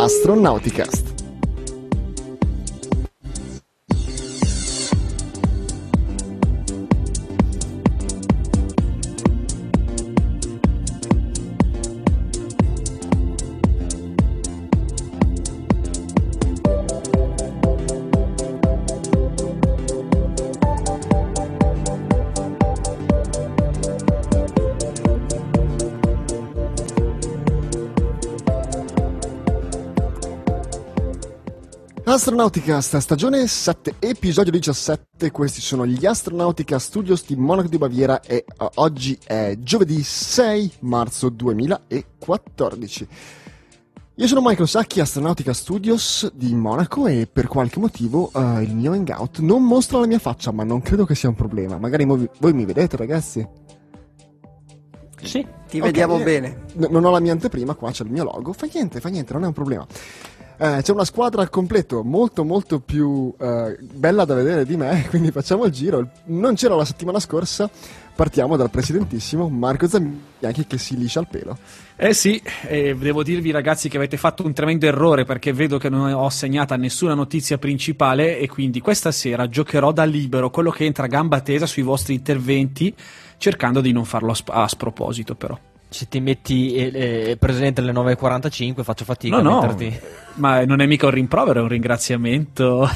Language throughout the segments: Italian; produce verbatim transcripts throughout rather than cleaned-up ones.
Astronauticast. Astronauticast, stagione sette, episodio diciassette. Questi sono gli Astronautica Studios di Monaco di Baviera e uh, oggi è giovedì sei marzo duemilaquattordici. Io sono Michael Sacchi, Astronautica Studios di Monaco, e per qualche motivo uh, il mio hangout non mostra la mia faccia, ma non credo che sia un problema. Magari mo- voi mi vedete, ragazzi? Sì, ti okay, vediamo eh, bene. n- non ho la mia anteprima, qua c'è il mio logo. Fa niente, fa niente, non è un problema. Eh, c'è una squadra al completo molto molto più eh, bella da vedere di me, quindi facciamo il giro. Non c'era la settimana scorsa. Partiamo dal presidentissimo Marco Zambianchi, che si liscia il pelo. Eh sì, eh, devo dirvi ragazzi che avete fatto un tremendo errore, perché vedo che non ho segnata nessuna notizia principale e quindi questa sera giocherò da libero, quello che entra a gamba tesa sui vostri interventi, cercando di non farlo a, sp- a sproposito però. Se ti metti eh, eh, presente alle nove e quarantacinque faccio fatica no, a no, metterti. Ma non è mica un rimprovero, è un ringraziamento.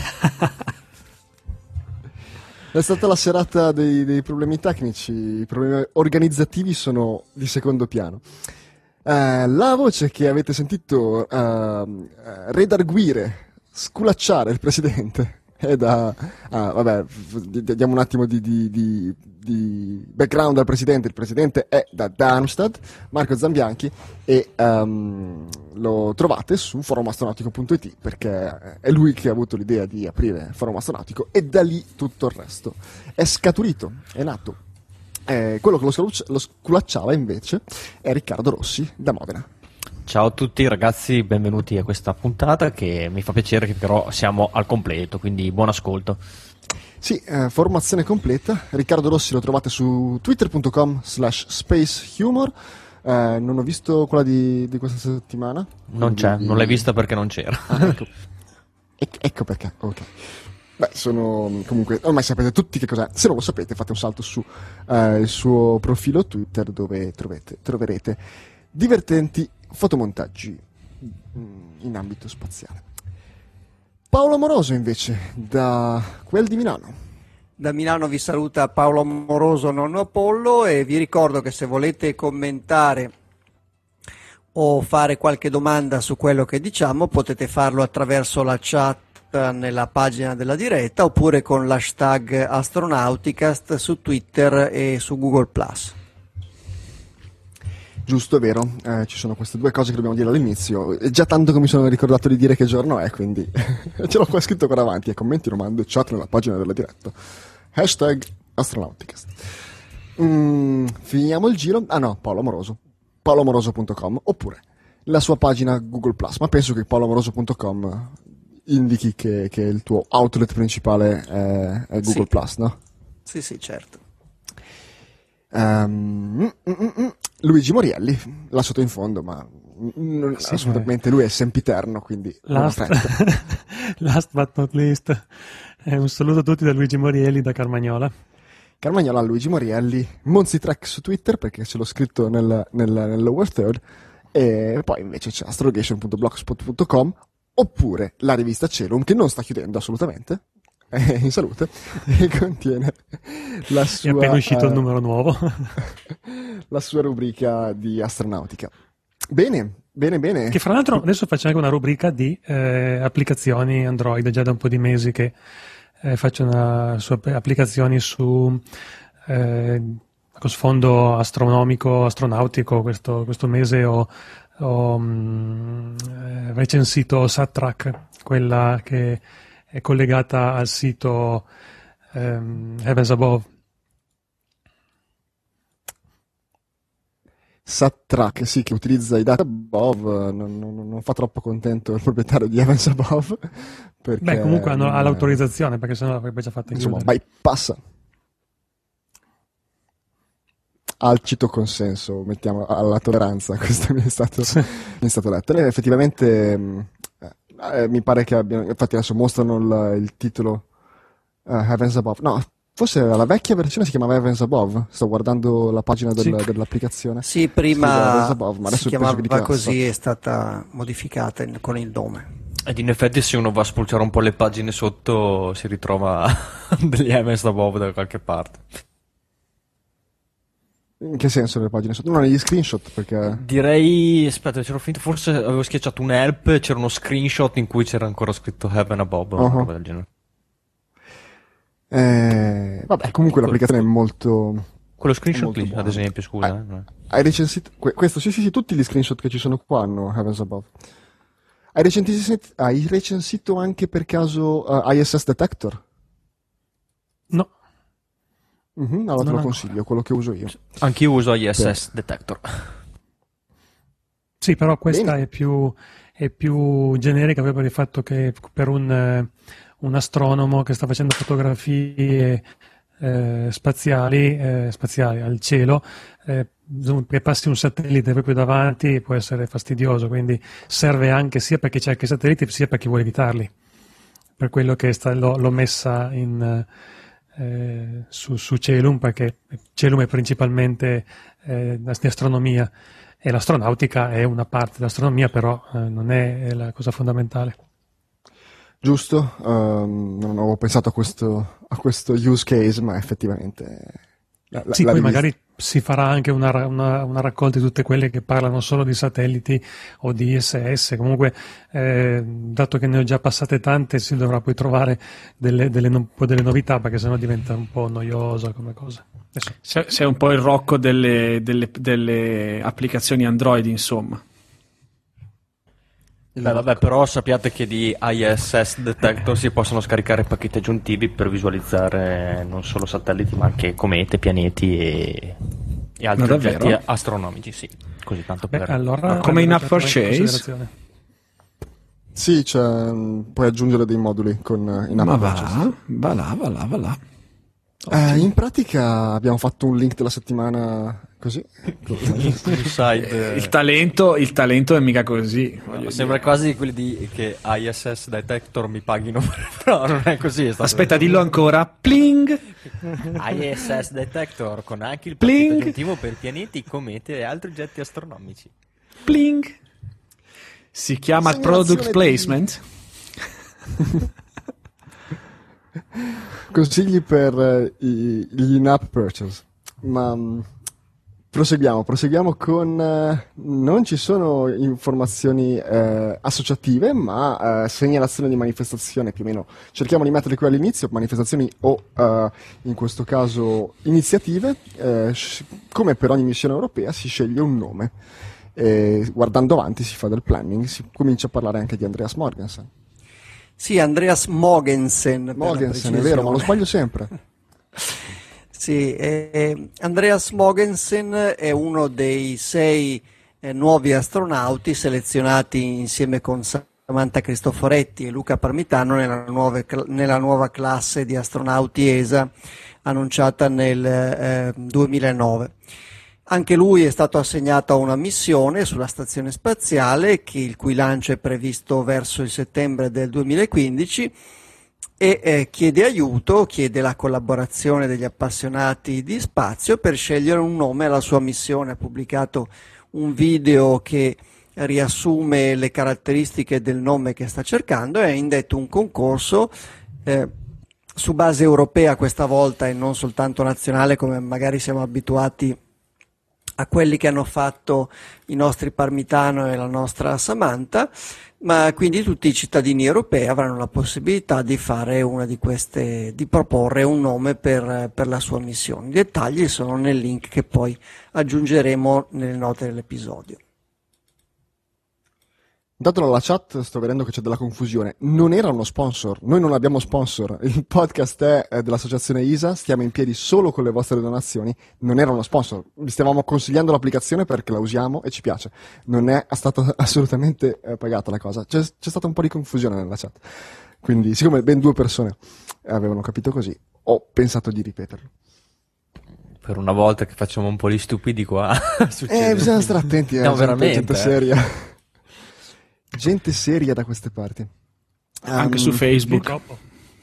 È stata la serata dei, dei problemi tecnici, i problemi organizzativi sono di secondo piano. Uh, la voce che avete sentito uh, redarguire, sculacciare il presidente è da... Ah, vabbè, diamo un attimo di, di, di, di background al presidente. Il presidente è da Darmstadt, Marco Zambianchi, e um, lo trovate su forum astronautico punto it, perché è lui che ha avuto l'idea di aprire Forum Astronautico, e da lì tutto il resto è scaturito, è nato. Eh, quello che lo, sculacci- lo sculacciava invece è Riccardo Rossi da Modena. Ciao a tutti ragazzi, benvenuti a questa puntata, che mi fa piacere che però siamo al completo, quindi buon ascolto. Sì, eh, formazione completa. Riccardo Rossi lo trovate su twitter punto com slash space humor. Eh, non ho visto quella di, di questa settimana. Non c'è, quindi... non l'hai vista perché non c'era. Ah, ecco. E- ecco perché, ok. Beh, sono comunque, ormai sapete tutti che cos'è. Se non lo sapete, fate un salto su eh, il suo profilo Twitter, dove trovete, troverete divertenti fotomontaggi in ambito spaziale. Paolo Amoroso invece, da quel di Milano. Da Milano vi saluta Paolo Amoroso, nonno Apollo, e vi ricordo che se volete commentare o fare qualche domanda su quello che diciamo potete farlo attraverso la chat nella pagina della diretta, oppure con l'hashtag Astronauticast su Twitter e su Google plus. Giusto, è vero, eh, ci sono queste due cose che dobbiamo dire all'inizio. È già tanto che mi sono ricordato di dire che giorno è, quindi ce l'ho qua scritto qua davanti. E commenti, domande, chat nella pagina della diretta. Hashtag Astronauticast. Mm, finiamo il giro. Ah no, Paolo Amoroso. paolo amoroso punto com, oppure la sua pagina Google plus. Ma penso che paolo amoroso punto com indichi che, che il tuo outlet principale è, è Google sì. plus, no? Sì, sì, certo. Um, mm, mm, mm, Luigi Morielli, lasciato in fondo, ma mm, sì, assolutamente eh. lui è sempiterno, quindi last, last but not least, eh, un saluto a tutti da Luigi Morielli da Carmagnola. Carmagnola, Luigi Morielli, Monzitrek su Twitter, perché ce l'ho scritto nel, nel, nel lower third, e poi invece c'è astrogation punto blogspot punto com, oppure la rivista Celum, che non sta chiudendo assolutamente, è in salute, e contiene la sua... È appena uscito uh, il numero nuovo. la sua rubrica di astronautica. Bene, bene, bene. Che fra l'altro adesso faccio anche una rubrica di eh, applicazioni Android, già da un po' di mesi che eh, faccio una su applicazioni su eh, con sfondo astronomico, astronautico. Questo, questo mese ho, ho mh, recensito SatTrack, quella che è collegata al sito um, Heavens Above. SatTrack, sì, che utilizza i dati above, non, non, non fa troppo contento il proprietario di Heavens Above. Perché, Beh, comunque hanno, ha l'autorizzazione, perché sennò l'avrebbe già fatto insomma, chiudere. bypassa. Al cito consenso, mettiamo alla tolleranza, questo mi è stato, mi è stato detto. E effettivamente Eh, mi pare che abbiano, infatti adesso mostrano il, il titolo uh, Heavens Above. No, forse la vecchia versione si chiamava Heavens Above. Sto guardando la pagina del, sì. dell'applicazione. Sì, prima sì, Above, ma adesso si chiamava dica, così, è stata modificata in, con il nome. Ed in effetti se uno va a spulciare un po' le pagine sotto si ritrova degli Heavens Above da qualche parte. In che senso le pagine sotto? No, negli screenshot, perché... Direi, aspetta, c'ero finito, forse avevo schiacciato un help, c'era uno screenshot in cui c'era ancora scritto Heaven Above, o uh-huh. una roba del genere. Eh, vabbè, comunque l'applicazione è molto... Quello screenshot molto lì, buono. ad esempio, scusa. Ah, eh. Hai recensito... Questo, sì, sì, sì, tutti gli screenshot che ci sono qua hanno Heavens Above. Hai recensito, hai recensito anche per caso uh, I S S Detector? No. Mm-hmm, allora te lo Non consiglio, ancora. quello che uso io. Anch'io uso I S S Sì. Detector. Sì, però questa Bene. è più, è più generica proprio per il fatto che per un, eh, un astronomo che sta facendo fotografie eh, spaziali, eh, spaziali al cielo, eh, che passi un satellite proprio davanti può essere fastidioso, quindi serve anche sia per chi cerca i satelliti sia per chi vuole evitarli. Per quello che sta, l'ho, l'ho messa in, eh, su, su Celum, perché Celum è principalmente eh, di astronomia e l'astronautica è una parte dell'astronomia, però eh, non è, è la cosa fondamentale. Giusto, um, non avevo pensato a questo, a questo use case, ma effettivamente... La, la, sì, la poi rivista. magari si farà anche una, una, una raccolta di tutte quelle che parlano solo di satelliti o di I S S. Comunque, eh, dato che ne ho già passate tante, si dovrà poi trovare delle, delle, un po' delle novità, perché sennò diventa un po' noiosa come cosa. Adesso. Sei, sei un po' il Rocco delle, delle, delle applicazioni Android, insomma. Beh, vabbè, però sappiate che di I S S Detector si possono scaricare pacchetti aggiuntivi per visualizzare non solo satelliti, ma anche comete, pianeti e, e altri Ma oggetti davvero? astronomici, sì. Così tanto Beh, per... allora, Ma come in app prendere in purchase? considerazione. Sì, cioè, mh, puoi aggiungere dei moduli con uh, in app Ma purchase. va, va là, va là, va là. Eh, in pratica abbiamo fatto un link della settimana così. Inside, Il talento, il talento è mica così. voglio sembra dire. quasi quelli di che I S S Detector mi paghino, però non è così. È stato... Aspetta, dillo ancora. Pling! I S S Detector con anche il pacchetto Pling. aggiuntivo per pianeti, comete e altri oggetti astronomici. Pling! Si chiama Segnalazione product di- placement. Consigli per eh, i- gli in-app purchase. Ma mh, proseguiamo, proseguiamo con... eh, non ci sono informazioni eh, associative, ma eh, segnalazioni di manifestazione, più o meno. Cerchiamo di mettere qui all'inizio, manifestazioni o, eh, in questo caso, iniziative. Eh, sc- come per ogni missione europea si sceglie un nome. E guardando avanti si fa del planning, si comincia a parlare anche di Andreas Morgensen. Sì, Andreas Mogensen. per la Mogensen, è vero, ma lo precisione. sbaglio sempre. Sì, eh, Andreas Mogensen è uno dei sei eh, nuovi astronauti selezionati insieme con Samantha Cristoforetti e Luca Parmitano nella, nuove, nella nuova classe di astronauti E S A annunciata nel eh, duemilanove. Anche lui è stato assegnato a una missione sulla stazione spaziale, che, il cui lancio è previsto verso il settembre del duemilaquindici, e eh, chiede aiuto, chiede la collaborazione degli appassionati di spazio per scegliere un nome alla sua missione. Ha pubblicato un video che riassume le caratteristiche del nome che sta cercando e ha indetto un concorso eh, su base europea questa volta e non soltanto nazionale, come magari siamo abituati a quelli che hanno fatto i nostri Parmitano e la nostra Samantha, ma quindi tutti i cittadini europei avranno la possibilità di fare una di queste, di proporre un nome per, per la sua missione. I dettagli sono nel link che poi aggiungeremo nelle note dell'episodio. Intanto nella chat sto vedendo che c'è della confusione. Non era uno sponsor, noi non abbiamo sponsor. Il podcast è eh, dell'associazione I S A, stiamo in piedi solo con le vostre donazioni. Non era uno sponsor, vi stavamo consigliando l'applicazione perché la usiamo e ci piace. Non è stata assolutamente eh, pagata la cosa. C'è, c'è stata un po' di confusione nella chat. Quindi, siccome ben due persone avevano capito così, ho pensato di ripeterlo. Per una volta che facciamo un po' gli stupidi qua. Eh, bisogna stare attenti, eh, No, gente, veramente, gente eh. seria. gente seria da queste parti. Anche Um, su Facebook. Troppo.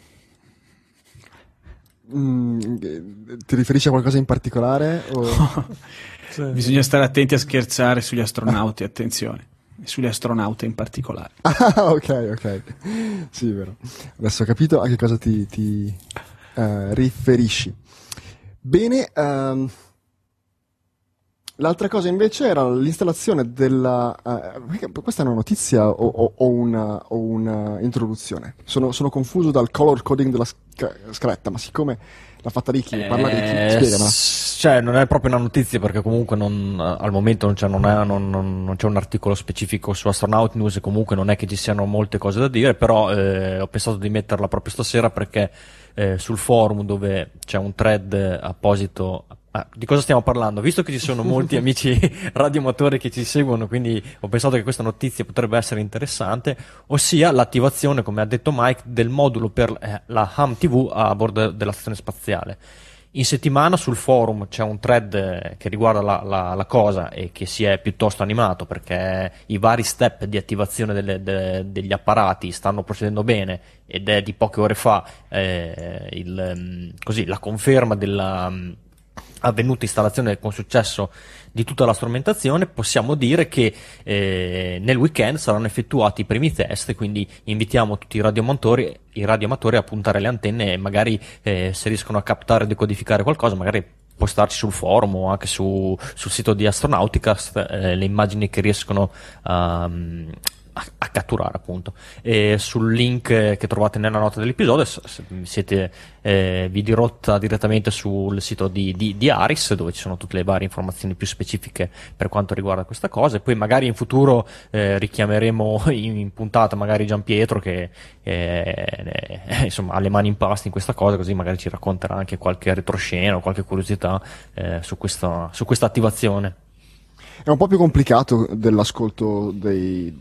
Mm, ti riferisci a qualcosa in particolare? O... Sì. Bisogna stare attenti a scherzare sugli astronauti, attenzione. Sugli astronauti in particolare. Ah, ok, ok. Sì, vero. Adesso ho capito a che cosa ti, ti uh, riferisci. Bene, um, l'altra cosa invece era l'installazione della... Uh, questa è una notizia o, o, o, una, o una introduzione? Sono, sono confuso dal color coding della sc- scaletta, ma siccome l'ha fatta Ricky, Eh, parla Ricky, spiegamela. Cioè, non è proprio una notizia perché comunque non, al momento non c'è, non, è, non, non, non c'è un articolo specifico su Astronaut News e comunque non è che ci siano molte cose da dire, però eh, ho pensato di metterla proprio stasera perché eh, sul forum dove c'è un thread apposito. Ah, di cosa stiamo parlando? Visto che ci sono molti amici radioamatori che ci seguono, quindi ho pensato che questa notizia potrebbe essere interessante, ossia l'attivazione, come ha detto Mike, del modulo per eh, la Ham T V a bordo della stazione spaziale. In settimana sul forum c'è un thread che riguarda la, la, la cosa e che si è piuttosto animato perché i vari step di attivazione delle, de, degli apparati stanno procedendo bene ed è di poche ore fa eh, il, così, la conferma della avvenuta installazione con successo di tutta la strumentazione. Possiamo dire che eh, nel weekend saranno effettuati i primi test, quindi invitiamo tutti i radioamatori, i radioamatori a puntare le antenne e magari eh, se riescono a captare e decodificare qualcosa, magari postarci sul forum o anche su, sul sito di Astronauticast eh, le immagini che riescono a, a, a catturare, appunto. E sul link che trovate nella nota dell'episodio, se siete eh, vi dirotta direttamente sul sito di, di, di Aris, dove ci sono tutte le varie informazioni più specifiche per quanto riguarda questa cosa. E poi magari in futuro eh, richiameremo in, in puntata magari Gianpietro che eh, eh, insomma ha le mani in pasta in questa cosa, così magari ci racconterà anche qualche retroscena o qualche curiosità eh, su questa su questa attivazione. È un po' più complicato dell'ascolto dei,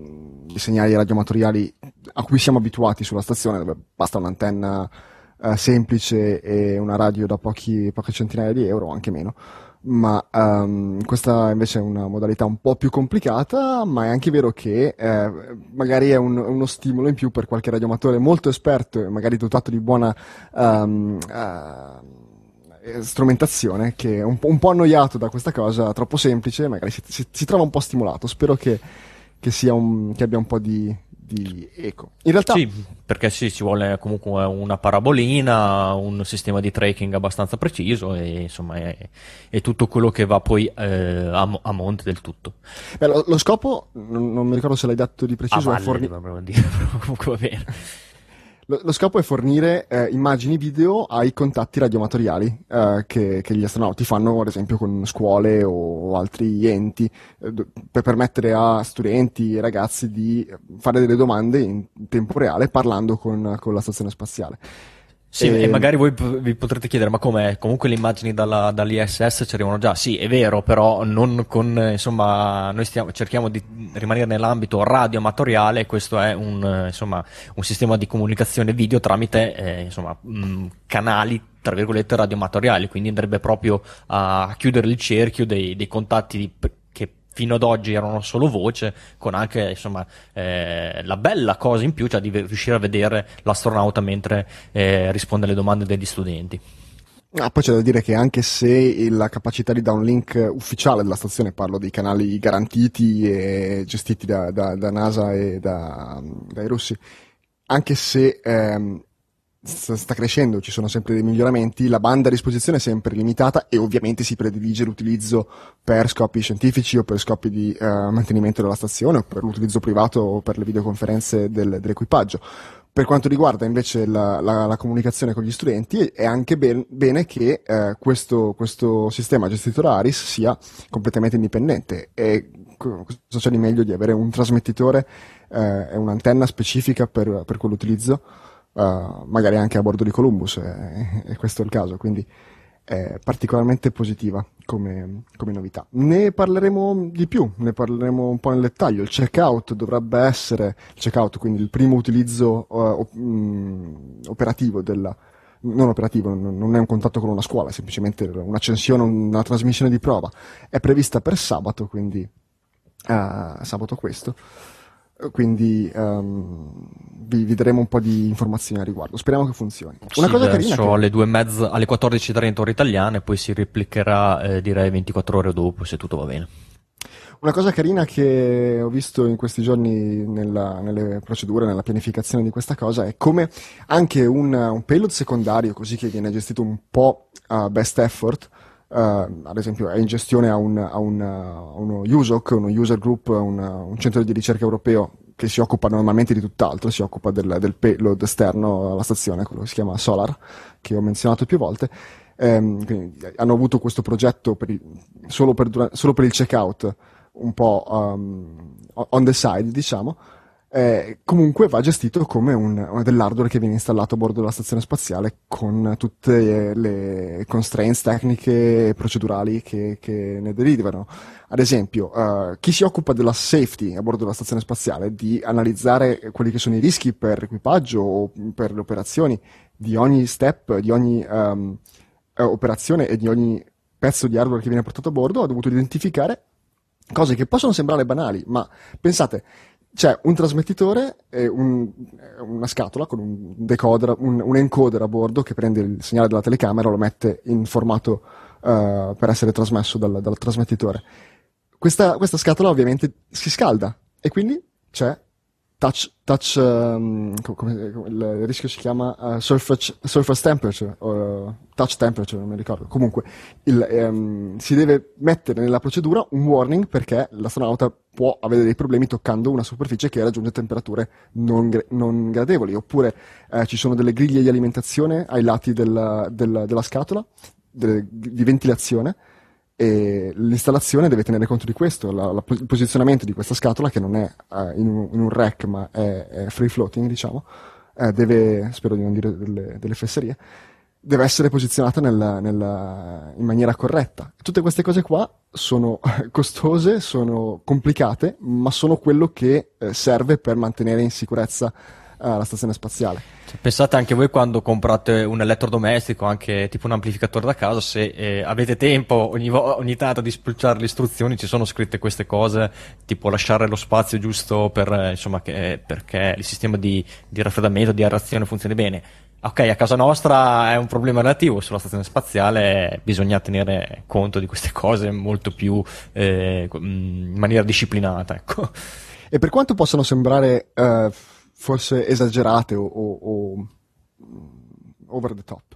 dei segnali radioamatoriali a cui siamo abituati sulla stazione, dove basta un'antenna eh, semplice e una radio da pochi, poche centinaia di euro, o anche meno. Ma um, questa invece è una modalità un po' più complicata, ma è anche vero che eh, magari è un, uno stimolo in più per qualche radioamatore molto esperto e magari dotato di buona um, uh, strumentazione, che è un po', un po' annoiato da questa cosa troppo semplice, magari si, si, si trova un po' stimolato. Spero che, che, sia un, che abbia un po' di, di eco. In realtà sì, perché sì, ci vuole comunque una parabolina, un sistema di tracking abbastanza preciso e insomma è, è tutto quello che va poi eh, a, a monte del tutto. Beh, lo, lo scopo, non, non mi ricordo se l'hai detto di preciso, a è forni- valle, dire, comunque va bene. Lo, lo scopo è fornire eh, immagini video ai contatti radioamatoriali eh, che, che gli astronauti fanno, ad esempio, con scuole o altri enti, eh, per permettere a studenti e ragazzi di fare delle domande in tempo reale parlando con, con la stazione spaziale. Sì, e... e magari voi vi potrete chiedere, ma com'è? Comunque le immagini dalla, dall'I S S ci arrivano già. Sì, è vero, però non con, insomma, noi stiamo, cerchiamo di rimanere nell'ambito radioamatoriale. Questo è un, insomma, un sistema di comunicazione video tramite, eh, insomma, mh, canali, tra virgolette, radioamatoriali, quindi andrebbe proprio a chiudere il cerchio dei, dei contatti di, che fino ad oggi erano solo voce, con anche insomma eh, la bella cosa in più, cioè di riuscire a vedere l'astronauta mentre eh, risponde alle domande degli studenti. Ah, poi c'è da dire che anche se la capacità di downlink ufficiale della stazione, parlo dei canali garantiti e gestiti da, da, da NASA e da, dai russi, anche se ehm, sta crescendo, ci sono sempre dei miglioramenti, la banda a disposizione è sempre limitata e ovviamente si predilige l'utilizzo per scopi scientifici o per scopi di uh, mantenimento della stazione o per l'utilizzo privato o per le videoconferenze del, dell'equipaggio. Per quanto riguarda invece la, la, la comunicazione con gli studenti, è anche ben, bene che eh, questo, questo sistema gestito da Aris sia completamente indipendente. E cosa c'è di meglio di avere un trasmettitore eh, e un'antenna specifica per, per quell'utilizzo? Uh, magari anche a bordo di Columbus, e, e questo è il caso, quindi è particolarmente positiva come, come novità. Ne parleremo di più, ne parleremo un po' nel dettaglio. Il checkout dovrebbe essere, il checkout, quindi il primo utilizzo uh, op- mh, operativo della, non operativo, non è un contatto con una scuola, è semplicemente un'accensione, una trasmissione di prova, è prevista per sabato, quindi uh, sabato questo. quindi um, vi, vi daremo un po' di informazioni a riguardo. Speriamo che funzioni. Una sì, cosa verso carina che... alle due e mezza, alle quattordici e trenta ore italiane, poi si replicherà eh, direi ventiquattro ore dopo, se tutto va bene. Una cosa carina che ho visto in questi giorni nella, nelle procedure, nella pianificazione di questa cosa, è come anche un, un payload secondario, così che viene gestito un po' a best effort, uh, ad esempio è in gestione a, un, a, un, a uno U S O C, uno user group, un, un centro di ricerca europeo che si occupa normalmente di tutt'altro, si occupa del, del payload esterno alla stazione, quello che si chiama Solar, che ho menzionato più volte. Um, quindi hanno avuto questo progetto per il, solo, per, solo per il checkout, un po' um, on the side, diciamo. Eh, comunque va gestito come un, dell'hardware che viene installato a bordo della stazione spaziale, con tutte le constraints tecniche e procedurali che, che ne derivano. Ad esempio, uh, chi si occupa della safety a bordo della stazione spaziale, di analizzare quelli che sono i rischi per l'equipaggio o per le operazioni di ogni step, di ogni um, operazione e di ogni pezzo di hardware che viene portato a bordo, ha dovuto identificare cose che possono sembrare banali, ma pensate, c'è un trasmettitore e un, una scatola con un decoder, un, un encoder a bordo che prende il segnale della telecamera e lo mette in formato uh, per essere trasmesso dal, dal trasmettitore. Questa, questa scatola ovviamente si scalda e quindi c'è touch, touch um, come, come il rischio si chiama uh, surface, surface temperature o touch temperature, non mi ricordo. Comunque il, um, si deve mettere nella procedura un warning perché l'astronauta può avere dei problemi toccando una superficie che raggiunge temperature non, non gradevoli, oppure eh, ci sono delle griglie di alimentazione ai lati della, della, della scatola delle, di ventilazione, e l'installazione deve tenere conto di questo. La, la, il posizionamento di questa scatola, che non è uh, in, un, in un rack ma è, è free floating, diciamo, eh, deve, spero di non dire delle, delle fesserie, deve essere posizionata nella, nella, in maniera corretta. Tutte queste cose qua sono costose, sono complicate, ma sono quello che eh, serve per mantenere in sicurezza uh, la stazione spaziale. Cioè, pensate anche voi quando comprate un elettrodomestico, anche tipo un amplificatore da casa, se eh, avete tempo ogni, vo- ogni tanto di spulciare le istruzioni, ci sono scritte queste cose, tipo lasciare lo spazio giusto per, eh, insomma, che, perché il sistema di, di raffreddamento, di aerazione funzioni bene. Ok, a casa nostra è un problema relativo, sulla stazione spaziale bisogna tenere conto di queste cose molto più eh, in maniera disciplinata, ecco. E per quanto possano sembrare uh, forse esagerate o, o, o over the top,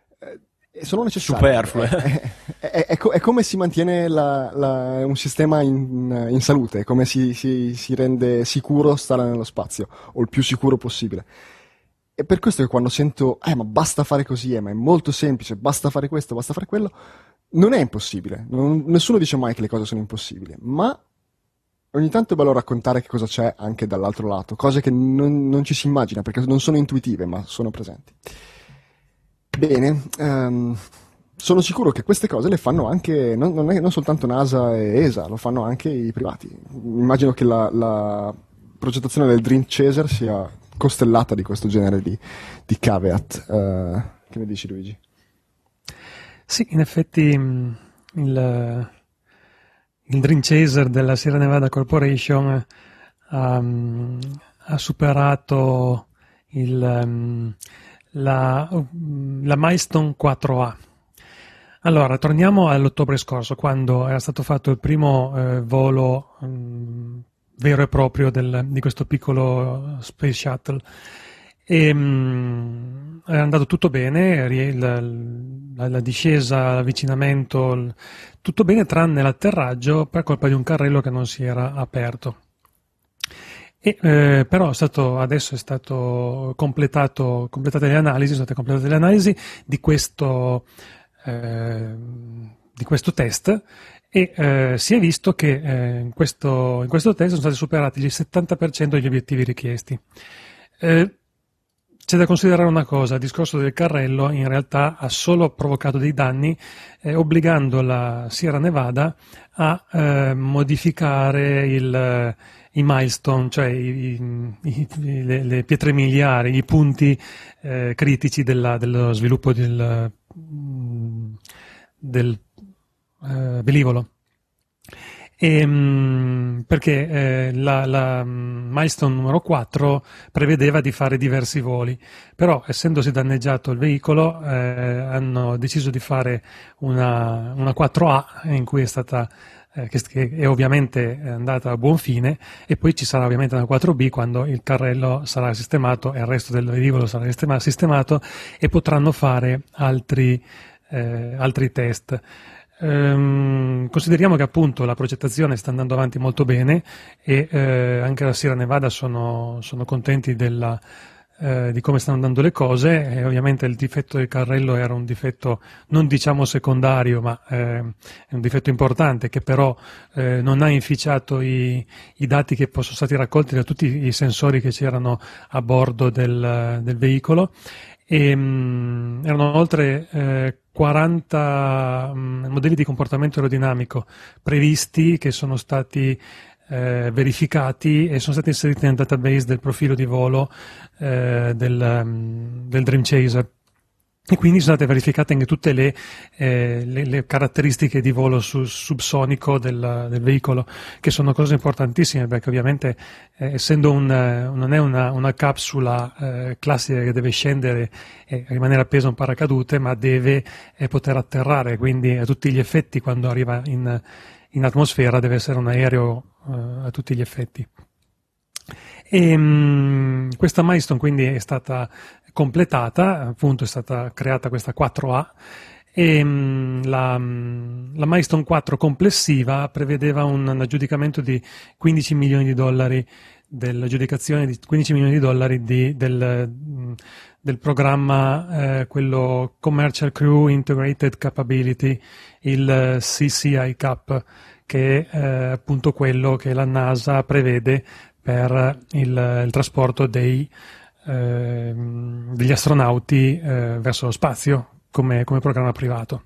eh, sono necessarie. Superflue. È, è, è, è, co- è come si mantiene la, la, un sistema in, in salute, come si, si, si rende sicuro stare nello spazio, o il più sicuro possibile. E per questo che quando sento, eh ma basta fare così, eh, ma è molto semplice, basta fare questo, basta fare quello, non è impossibile. Non, nessuno dice mai che le cose sono impossibili, ma ogni tanto è bello raccontare che cosa c'è anche dall'altro lato, cose che non, non ci si immagina, perché non sono intuitive, ma sono presenti. Bene, um, sono sicuro che queste cose le fanno anche, non, non, è, non soltanto NASA e E S A, lo fanno anche i privati. Immagino che la, la progettazione del Dream Chaser sia costellata di questo genere di, di caveat. Uh, che ne dici, Luigi? Sì, in effetti il, il Dream Chaser della Sierra Nevada Corporation um, ha superato il, um, la, la milestone quattro A. Allora, torniamo all'ottobre scorso, quando era stato fatto il primo eh, volo um, vero e proprio del, di questo piccolo Space Shuttle. E, um, è andato tutto bene, la, la, la discesa, l'avvicinamento, tutto bene tranne l'atterraggio per colpa di un carrello che non si era aperto. E, eh, però è stato, adesso è stato completato, completate le analisi, sono state completate le analisi di questo, eh, di questo test, e eh, si è visto che eh, in, questo, in questo test sono stati superati il settanta per cento degli obiettivi richiesti. Eh, c'è da considerare una cosa: il discorso del carrello in realtà ha solo provocato dei danni, eh, obbligando la Sierra Nevada a eh, modificare il, i milestone, cioè i, i, le, le pietre miliari, i punti eh, critici della, dello sviluppo del, del Uh, velivolo. E, um, ehm, perché eh, la, la milestone numero quattro prevedeva di fare diversi voli, però essendosi danneggiato il veicolo eh, hanno deciso di fare una, una quattro A in cui è stata eh, che, che è ovviamente andata a buon fine, e poi ci sarà ovviamente una quattro B quando il carrello sarà sistemato e il resto del velivolo sarà sistema, sistemato e potranno fare altri, eh, altri test. Um, consideriamo che appunto la progettazione sta andando avanti molto bene e eh, anche la Sierra Nevada sono, sono contenti della, eh, di come stanno andando le cose, e ovviamente il difetto del carrello era un difetto non diciamo secondario, ma eh, è un difetto importante che però eh, non ha inficiato i, i dati che sono stati raccolti da tutti i sensori che c'erano a bordo del, del veicolo. E, mh, erano oltre eh, quaranta mh, modelli di comportamento aerodinamico previsti che sono stati eh, verificati e sono stati inseriti nel database del profilo di volo eh, del, um, del Dream Chaser. E quindi sono state verificate anche tutte le, eh, le, le caratteristiche di volo su, subsonico del, del veicolo, che sono cose importantissime, perché ovviamente eh, essendo un, non è una, una capsula eh, classica che deve scendere e rimanere appesa a un paracadute, ma deve eh, poter atterrare, quindi a tutti gli effetti quando arriva in, in atmosfera deve essere un aereo eh, a tutti gli effetti. E, mh, questa milestone quindi è stata completata, appunto è stata creata questa quattro A, e mh, la, la milestone quattro complessiva prevedeva un, un aggiudicamento di quindici milioni di dollari, dell'aggiudicazione di quindici milioni di dollari di, del, del programma, eh, quello Commercial Crew Integrated Capability, il C C I C A P, che è eh, appunto quello che la NASA prevede per il, il trasporto dei, eh, degli astronauti eh, verso lo spazio come, come programma privato.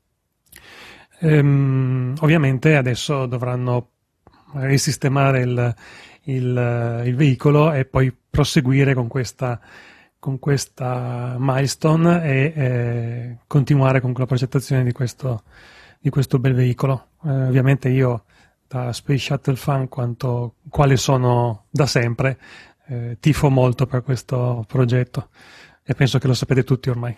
Ehm, ovviamente adesso dovranno risistemare il, il, il veicolo e poi proseguire con questa, con questa milestone e eh, continuare con la progettazione di questo, di questo bel veicolo. Eh, ovviamente io da Space Shuttle fan quanto quale sono da sempre, eh, tifo molto per questo progetto e penso che lo sapete tutti ormai.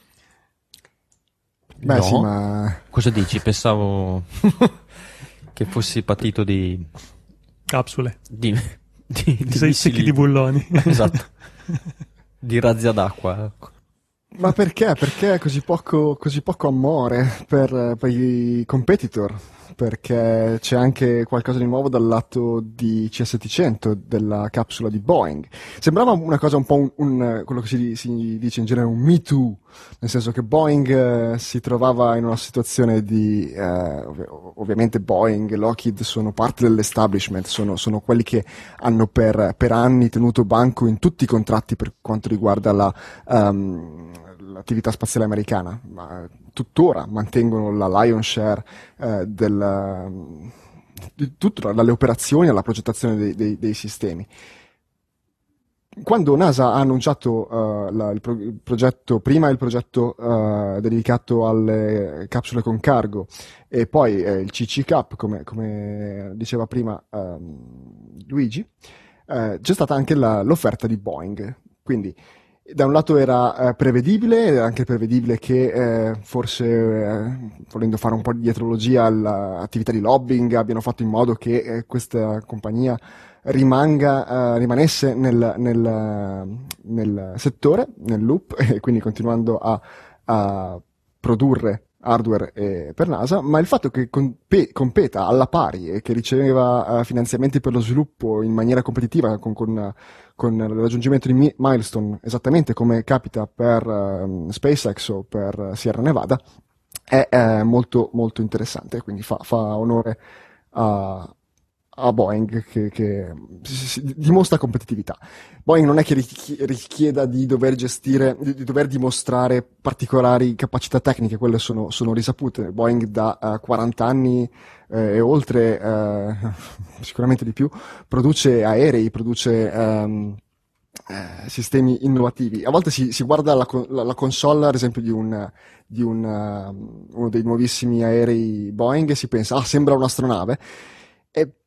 Beh, no. Sì, ma Cosa dici? Pensavo che fossi patito di Capsule, di, di, di sei secchi di bulloni. Esatto. Di razzia d'acqua, ecco. Ma perché? Perché così poco, così poco amore per, per i competitor? Perché c'è anche qualcosa di nuovo dal lato di C S settecento, della capsula di Boeing. Sembrava una cosa un po' un, un quello che si, si dice in genere un Me Too, nel senso che Boeing eh, si trovava in una situazione di, eh, ov- ovviamente Boeing e Lockheed sono parte dell'establishment, sono, sono quelli che hanno per, per anni tenuto banco in tutti i contratti per quanto riguarda la, um, l'attività spaziale americana, ma tuttora mantengono la lion share eh, del, di tutto, dalle operazioni alla progettazione dei, dei, dei sistemi. Quando NASA ha annunciato uh, la, il, pro, il progetto, prima il progetto uh, dedicato alle capsule con cargo e poi eh, il C C C A P, come, come diceva prima um, Luigi, eh, c'è stata anche la, l'offerta di Boeing. Quindi da un lato era eh, prevedibile, era anche prevedibile che eh, forse, eh, volendo fare un po' di dietrologia all'attività di lobbying, abbiano fatto in modo che eh, questa compagnia rimanga, eh, rimanesse nel, nel, nel settore, nel loop, e quindi continuando a, a produrre hardware eh, per NASA, ma il fatto che compe- competa alla pari e che riceveva uh, finanziamenti per lo sviluppo in maniera competitiva con, con, con il raggiungimento di mi- milestone, esattamente come capita per uh, SpaceX o per Sierra Nevada, è eh, molto molto interessante, quindi fa, fa onore a a Boeing che, che si, si, dimostra competitività. Boeing non è che richieda di dover gestire, di, di dover dimostrare particolari capacità tecniche, quelle sono, sono risapute. Boeing da uh, quaranta anni eh, e oltre, eh, sicuramente di più, produce aerei, produce um, eh, sistemi innovativi. A volte si, si guarda la, la, la console, ad esempio, di un di un, uh, uno dei nuovissimi aerei Boeing e si pensa, ah, sembra un'astronave. E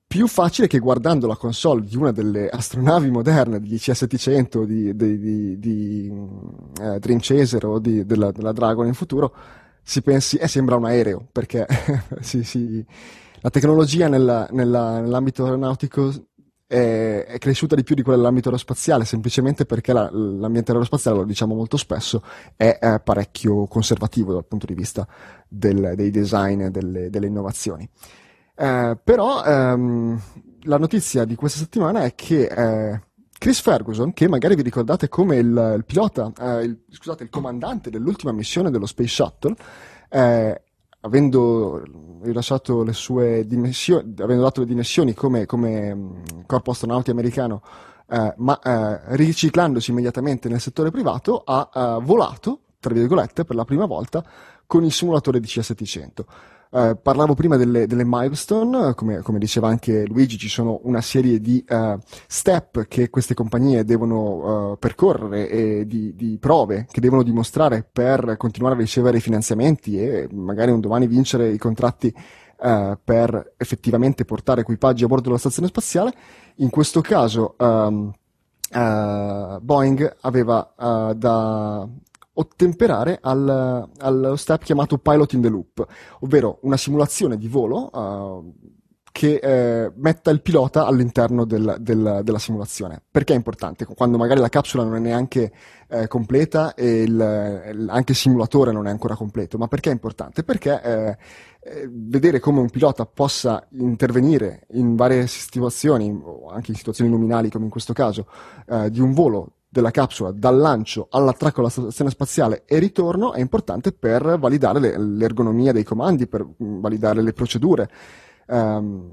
più facile che guardando la console di una delle astronavi moderne, di C settecento, di, di, di, di eh, Dream Chaser o di, della, della Dragon in futuro, si pensi, eh, sembra un aereo, perché sì, sì, la tecnologia nella, nella, nell'ambito aeronautico è, è cresciuta di più di quella dell'ambito aerospaziale, semplicemente perché la, l'ambiente aerospaziale, lo diciamo molto spesso, è, è parecchio conservativo dal punto di vista del, dei design e delle, delle innovazioni. Eh, però ehm, la notizia di questa settimana è che eh, Chris Ferguson, che magari vi ricordate come il, il pilota, eh, il, scusate, il comandante dell'ultima missione dello Space Shuttle, eh, avendo rilasciato le sue dimensioni, avendo dato le dimensioni come, come mh, corpo astronauti americano, eh, ma eh, riciclandosi immediatamente nel settore privato, ha eh, volato, tra virgolette, per la prima volta con il simulatore di C settecento. Uh, parlavo prima delle, delle milestone, come, come diceva anche Luigi, ci sono una serie di uh, step che queste compagnie devono uh, percorrere e di, di prove che devono dimostrare per continuare a ricevere i finanziamenti e magari un domani vincere i contratti uh, per effettivamente portare equipaggi a bordo della stazione spaziale. In questo caso um, uh, Boeing aveva uh, da ottemperare al, allo step chiamato Pilot in the Loop, ovvero una simulazione di volo uh, che eh, metta il pilota all'interno del, del, della simulazione. Perché è importante? Quando magari la capsula non è neanche eh, completa e il, il, anche il simulatore non è ancora completo. Ma perché è importante? Perché eh, eh, vedere come un pilota possa intervenire in varie situazioni, o anche in situazioni nominali come in questo caso, eh, di un volo della capsula dal lancio all'attracco alla stazione spaziale e ritorno è importante per validare le, l'ergonomia dei comandi, per validare le procedure. Um,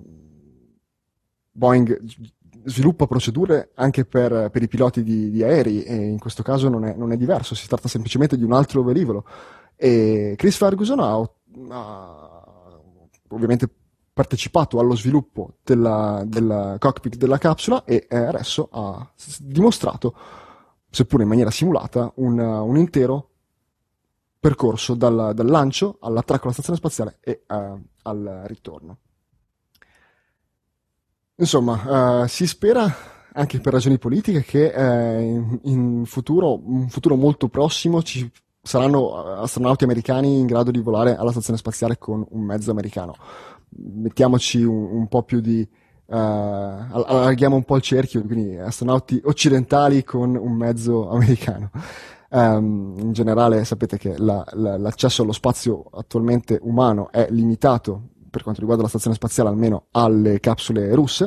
Boeing sviluppa procedure anche per, per i piloti di, di aerei e in questo caso non è, non è diverso, si tratta semplicemente di un altro velivolo. E Chris Ferguson ha, ha ovviamente partecipato allo sviluppo della, della cockpit della capsula e eh, adesso ha dimostrato, seppure in maniera simulata, un, un intero percorso dal, dal lancio all'attracco alla stazione spaziale e uh, al ritorno. Insomma, uh, si spera, anche per ragioni politiche, che uh, in, in futuro, un futuro molto prossimo, ci saranno astronauti americani in grado di volare alla stazione spaziale con un mezzo americano. Mettiamoci un, un po' più di... Uh, allarghiamo un po' il cerchio, quindi astronauti occidentali con un mezzo americano. Um, in generale sapete che la, la, l'accesso allo spazio attualmente umano è limitato, per quanto riguarda la stazione spaziale, almeno alle capsule russe,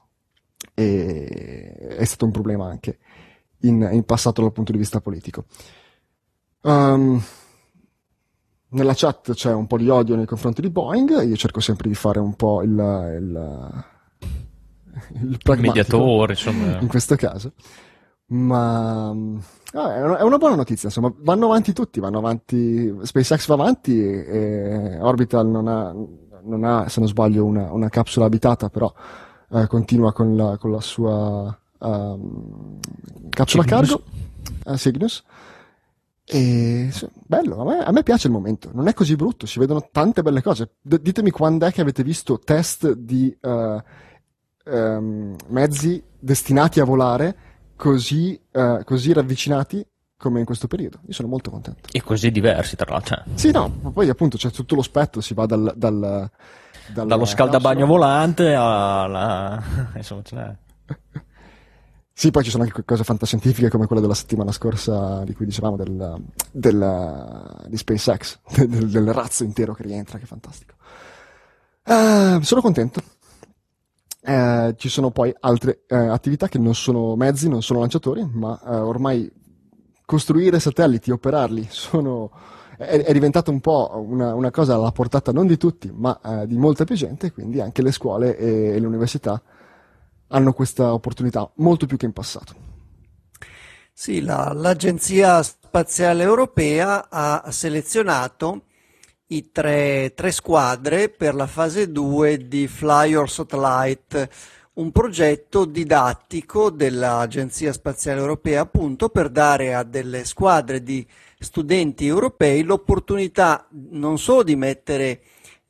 e è stato un problema anche in, in passato dal punto di vista politico. Um, nella chat c'è un po' di odio nei confronti di Boeing, io cerco sempre di fare un po' il, il, il pragmatico, mediatore, insomma, in questo caso, ma ah, è, una, è una buona notizia, insomma, vanno avanti tutti, vanno avanti, SpaceX va avanti, e, e Orbital non ha, non ha, se non sbaglio, una, una capsula abitata, però eh, continua con la, con la sua um, capsula Cygnus. cargo, uh, Cygnus. E bello, a me, a me piace il momento, non è così brutto, si vedono tante belle cose. D- ditemi quando è che avete visto test di uh, um, mezzi destinati a volare così, uh, così ravvicinati come in questo periodo. Io sono molto contento. E così diversi, tra l'altro. Sì, no, poi appunto c'è tutto lo spettro, si va dal, dal, dal dallo scaldabagno capsula volante alla... insomma, ce n'è. Sì, poi ci sono anche cose fantascientifiche come quella della settimana scorsa di cui dicevamo del, del, di SpaceX, del, del razzo intero che rientra, che è fantastico. Uh, sono contento. Uh, ci sono poi altre uh, attività che non sono mezzi, non sono lanciatori, ma uh, ormai costruire satelliti, operarli, sono, è, è diventato un po' una, una cosa alla portata non di tutti, ma uh, di molta più gente, quindi anche le scuole e, e le università hanno questa opportunità molto più che in passato. Sì, la, l'Agenzia Spaziale Europea ha selezionato i tre, tre squadre per la fase due di Fly Your Satellite, un progetto didattico dell'Agenzia Spaziale Europea, appunto per dare a delle squadre di studenti europei l'opportunità non solo di mettere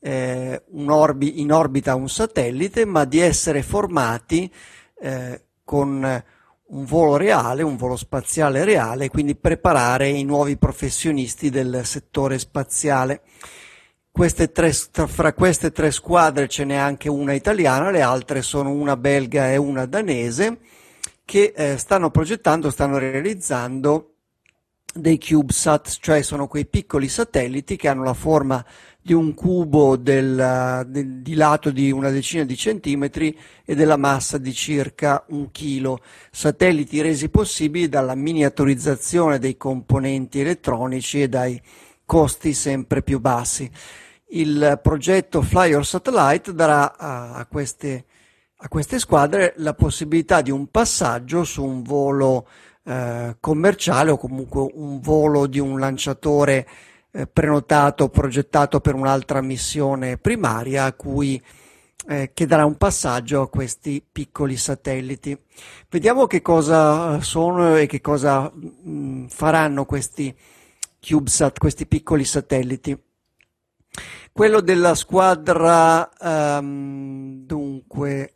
eh, un orbi- in orbita un satellite, ma di essere formati eh, con un volo reale, un volo spaziale reale, quindi preparare i nuovi professionisti del settore spaziale. Queste tre, fra queste tre squadre ce n'è anche una italiana, le altre sono una belga e una danese, che eh, stanno progettando, stanno realizzando dei CubeSat, cioè sono quei piccoli satelliti che hanno la forma di un cubo del, del, di lato di una decina di centimetri e della massa di circa un chilo, satelliti resi possibili dalla miniaturizzazione dei componenti elettronici e dai costi sempre più bassi. Il progetto Fly Your Satellite darà a, a, queste, a queste squadre la possibilità di un passaggio su un volo eh, commerciale o comunque un volo di un lanciatore eh, prenotato, progettato per un'altra missione primaria a cui eh, che darà un passaggio a questi piccoli satelliti. Vediamo che cosa sono e che cosa mh, faranno questi CubeSat, questi piccoli satelliti. Quello della squadra um, dunque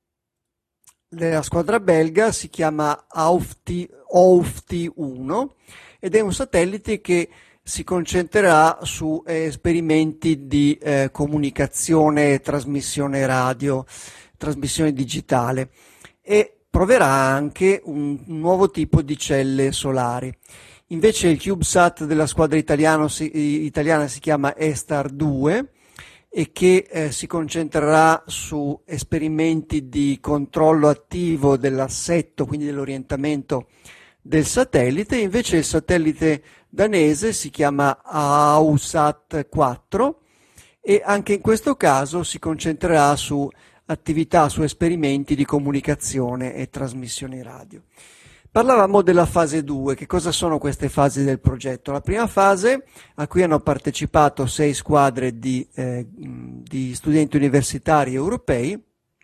della squadra belga si chiama O F T uno ed è un satellite che si concentrerà su eh, esperimenti di eh, comunicazione, trasmissione radio, trasmissione digitale e proverà anche un, un nuovo tipo di celle solari. Invece il CubeSat della squadra italiano si, italiana si chiama E-Star due e che eh, si concentrerà su esperimenti di controllo attivo dell'assetto, quindi dell'orientamento del satellite. Invece il satellite danese si chiama AUSAT quattro e anche in questo caso si concentrerà su attività, su esperimenti di comunicazione e trasmissioni radio. Parlavamo della fase due, che cosa sono queste fasi del progetto? La prima fase, a cui hanno partecipato sei squadre di, eh, di studenti universitari europei,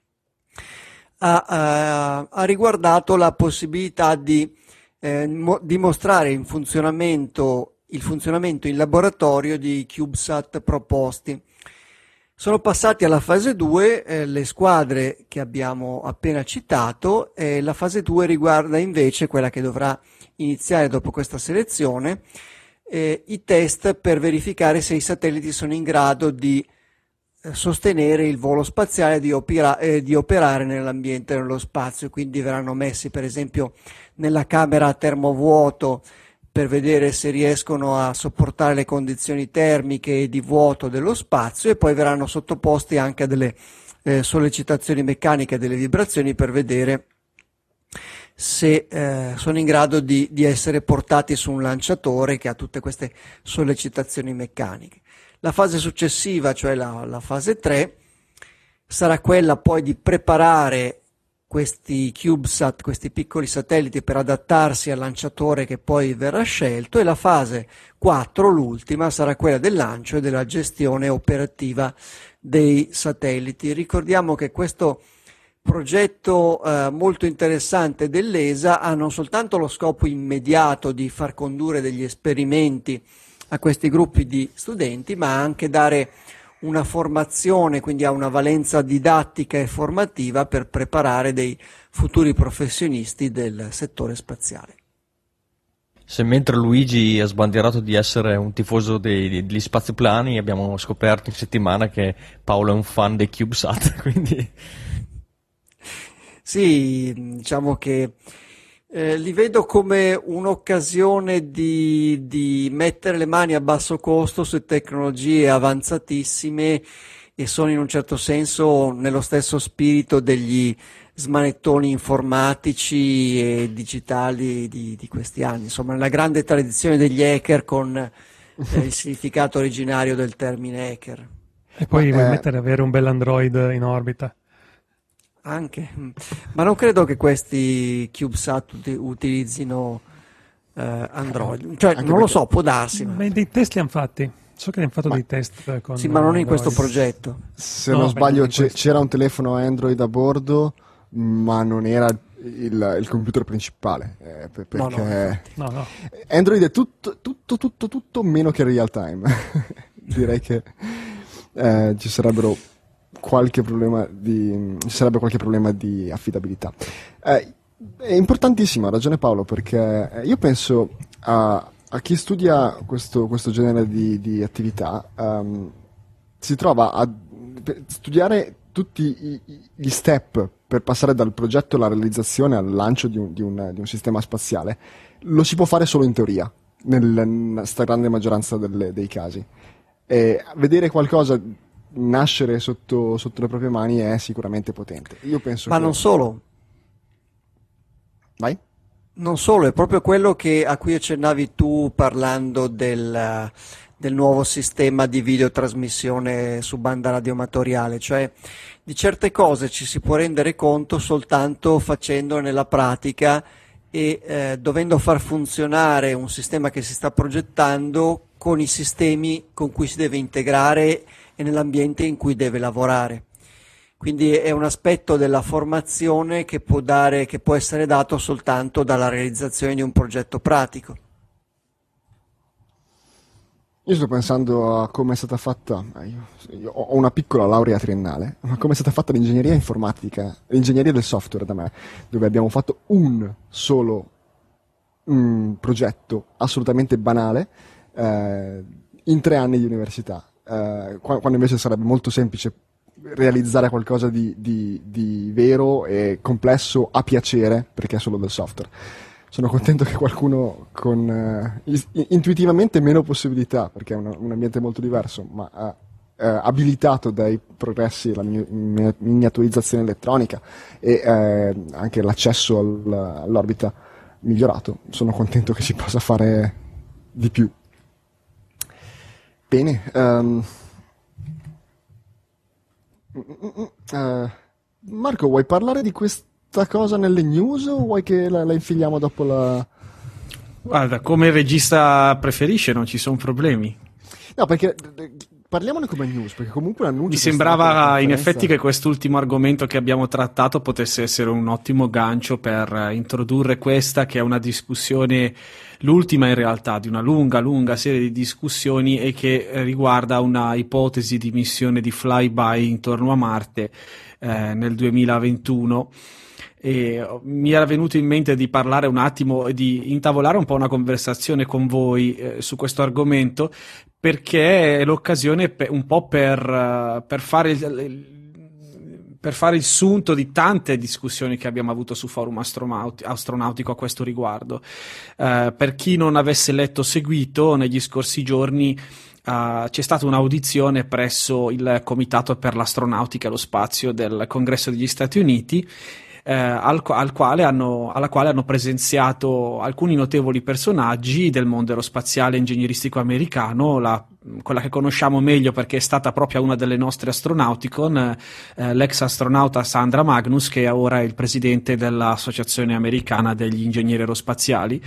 ha, ha, ha riguardato la possibilità di eh, mo- dimostrare in funzionamento, il funzionamento in laboratorio di CubeSat proposti. Sono passati alla fase due eh, le squadre che abbiamo appena citato e la fase due riguarda invece quella che dovrà iniziare dopo questa selezione, eh, i test per verificare se i satelliti sono in grado di eh, sostenere il volo spaziale e di, opera- eh, di operare nell'ambiente, nello spazio. Quindi verranno messi per esempio nella camera a termovuoto per vedere se riescono a sopportare le condizioni termiche e di vuoto dello spazio e poi verranno sottoposti anche a delle eh, sollecitazioni meccaniche, delle vibrazioni per vedere se eh, sono in grado di, di essere portati su un lanciatore che ha tutte queste sollecitazioni meccaniche. La fase successiva, cioè la, la fase tre, sarà quella poi di preparare questi CubeSat, questi piccoli satelliti per adattarsi al lanciatore che poi verrà scelto, e la fase quattro, l'ultima, sarà quella del lancio e della gestione operativa dei satelliti. Ricordiamo che questo progetto eh, molto interessante dell'E S A ha non soltanto lo scopo immediato di far condurre degli esperimenti a questi gruppi di studenti, ma anche dare una formazione, quindi ha una valenza didattica e formativa per preparare dei futuri professionisti del settore spaziale. Se mentre Luigi ha sbandierato di essere un tifoso dei, degli spaziaplani, abbiamo scoperto in settimana che Paolo è un fan dei CubeSat, quindi... Sì, diciamo che Eh, li vedo come un'occasione di, di mettere le mani a basso costo su tecnologie avanzatissime e sono in un certo senso nello stesso spirito degli smanettoni informatici e digitali di, di questi anni, insomma nella grande tradizione degli hacker con eh, il significato originario del termine hacker. E poi Ma, vuoi eh... mettere avere un bel Android in orbita? Anche, ma non credo che questi CubeSat uti- utilizzino eh, Android, cioè Anche non lo perché- so, può darsi, ma, Beh, dei test li hanno fatti. So che ne hanno fatto Ma- dei test con sì, ma non in questo Android. progetto. Se No, non beh, sbaglio non in c'è- questo. c'era un telefono Android a bordo, ma non era il, il computer principale, eh, per- No, no, perché No, no. Android è tutto, tutto, tutto, tutto meno che real time. Direi che eh, ci sarebbero qualche problema di ci sarebbe qualche problema di affidabilità. Eh, è importantissimo, ha ragione Paolo, perché io penso a, a chi studia questo, questo genere di, di attività, um, si trova a studiare tutti i, gli step per passare dal progetto alla realizzazione al lancio di un, di un, di un sistema spaziale. Lo si può fare solo in teoria, nella stragrande maggioranza delle, dei casi. E vedere qualcosa nascere sotto, sotto le proprie mani è sicuramente potente. Io penso Ma che... non solo. Vai? Non solo, è proprio quello che, a cui accennavi tu parlando del, del nuovo sistema di videotrasmissione su banda radioamatoriale, cioè di certe cose ci si può rendere conto soltanto facendo nella pratica e eh, dovendo far funzionare un sistema che si sta progettando con i sistemi con cui si deve integrare e nell'ambiente in cui deve lavorare. Quindi è un aspetto della formazione che può dare, che può essere dato soltanto dalla realizzazione di un progetto pratico. Io sto pensando a come è stata fatta, io, io ho una piccola laurea triennale, ma come è stata fatta l'ingegneria informatica, l'ingegneria del software da me, dove abbiamo fatto un solo un progetto assolutamente banale eh, in tre anni di università, eh, quando invece sarebbe molto semplice realizzare qualcosa di, di, di vero e complesso a piacere, perché è solo del software. Sono contento che qualcuno con uh, intuitivamente meno possibilità, perché è un, un ambiente molto diverso, ma uh, uh, abilitato dai progressi della mini- miniaturizzazione elettronica e uh, anche l'accesso al, all'orbita migliorato. Sono contento che si possa fare di più. Bene. Um, uh, Marco, vuoi parlare di questo? Questa cosa nelle news o vuoi che la, la infiliamo dopo la... Guarda, come il regista preferisce, non ci sono problemi. No, perché parliamone come news, perché comunque l'annuncio... Mi sembrava in effetti che quest'ultimo argomento che abbiamo trattato potesse essere un ottimo gancio per introdurre questa, che è una discussione, l'ultima in realtà, di una lunga, lunga serie di discussioni e che riguarda una ipotesi di missione di flyby intorno a Marte eh, nel duemilaventuno. E mi era venuto in mente di parlare un attimo e di intavolare un po' una conversazione con voi eh, su questo argomento, perché è l'occasione pe- un po' per, uh, per fare il, per fare il sunto di tante discussioni che abbiamo avuto su Forum Astronauti- Astronautico a questo riguardo. Uh, per chi non avesse letto o seguito, negli scorsi giorni Uh, c'è stata un'audizione presso il Comitato per l'Astronautica e lo Spazio del Congresso degli Stati Uniti, eh, al, al quale hanno, alla quale hanno presenziato alcuni notevoli personaggi del mondo aerospaziale e ingegneristico americano, la, quella che conosciamo meglio perché è stata proprio una delle nostre astronauticon, eh, l'ex astronauta Sandra Magnus, che ora è il presidente dell'Associazione Americana degli Ingegneri Aerospaziali.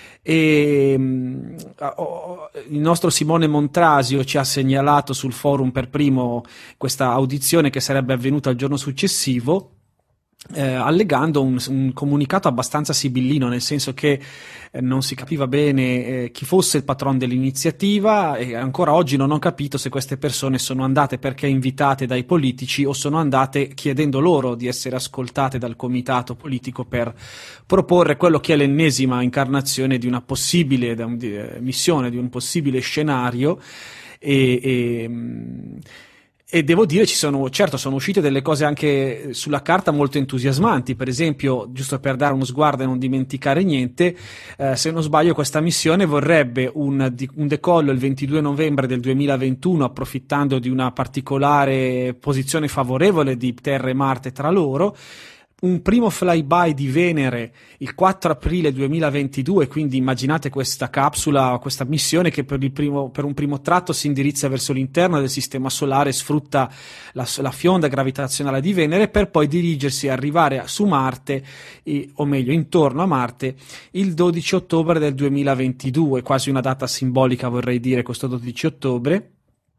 E um, il nostro Simone Montrasio ci ha segnalato sul forum per primo questa audizione che sarebbe avvenuta il giorno successivo, eh, allegando un, un comunicato abbastanza sibillino, nel senso che eh, non si capiva bene eh, chi fosse il patron dell'iniziativa, e ancora oggi non ho capito se queste persone sono andate perché invitate dai politici o sono andate chiedendo loro di essere ascoltate dal comitato politico per proporre quello che è l'ennesima incarnazione di una possibile di, di, missione, di un possibile scenario. E, e E devo dire, ci sono, certo, sono uscite delle cose anche sulla carta molto entusiasmanti. Per esempio, giusto per dare uno sguardo e non dimenticare niente, eh, se non sbaglio, questa missione vorrebbe un, un decollo il ventidue novembre del duemilaventuno, approfittando di una particolare posizione favorevole di Terra e Marte tra loro. Un primo flyby di Venere il quattro aprile duemilaventidue, quindi immaginate questa capsula, questa missione che per, il primo, per un primo tratto si indirizza verso l'interno del sistema solare, sfrutta la, la fionda gravitazionale di Venere per poi dirigersi e arrivare su Marte, e, o meglio intorno a Marte, il dodici ottobre del duemilaventidue, quasi una data simbolica vorrei dire questo dodici ottobre.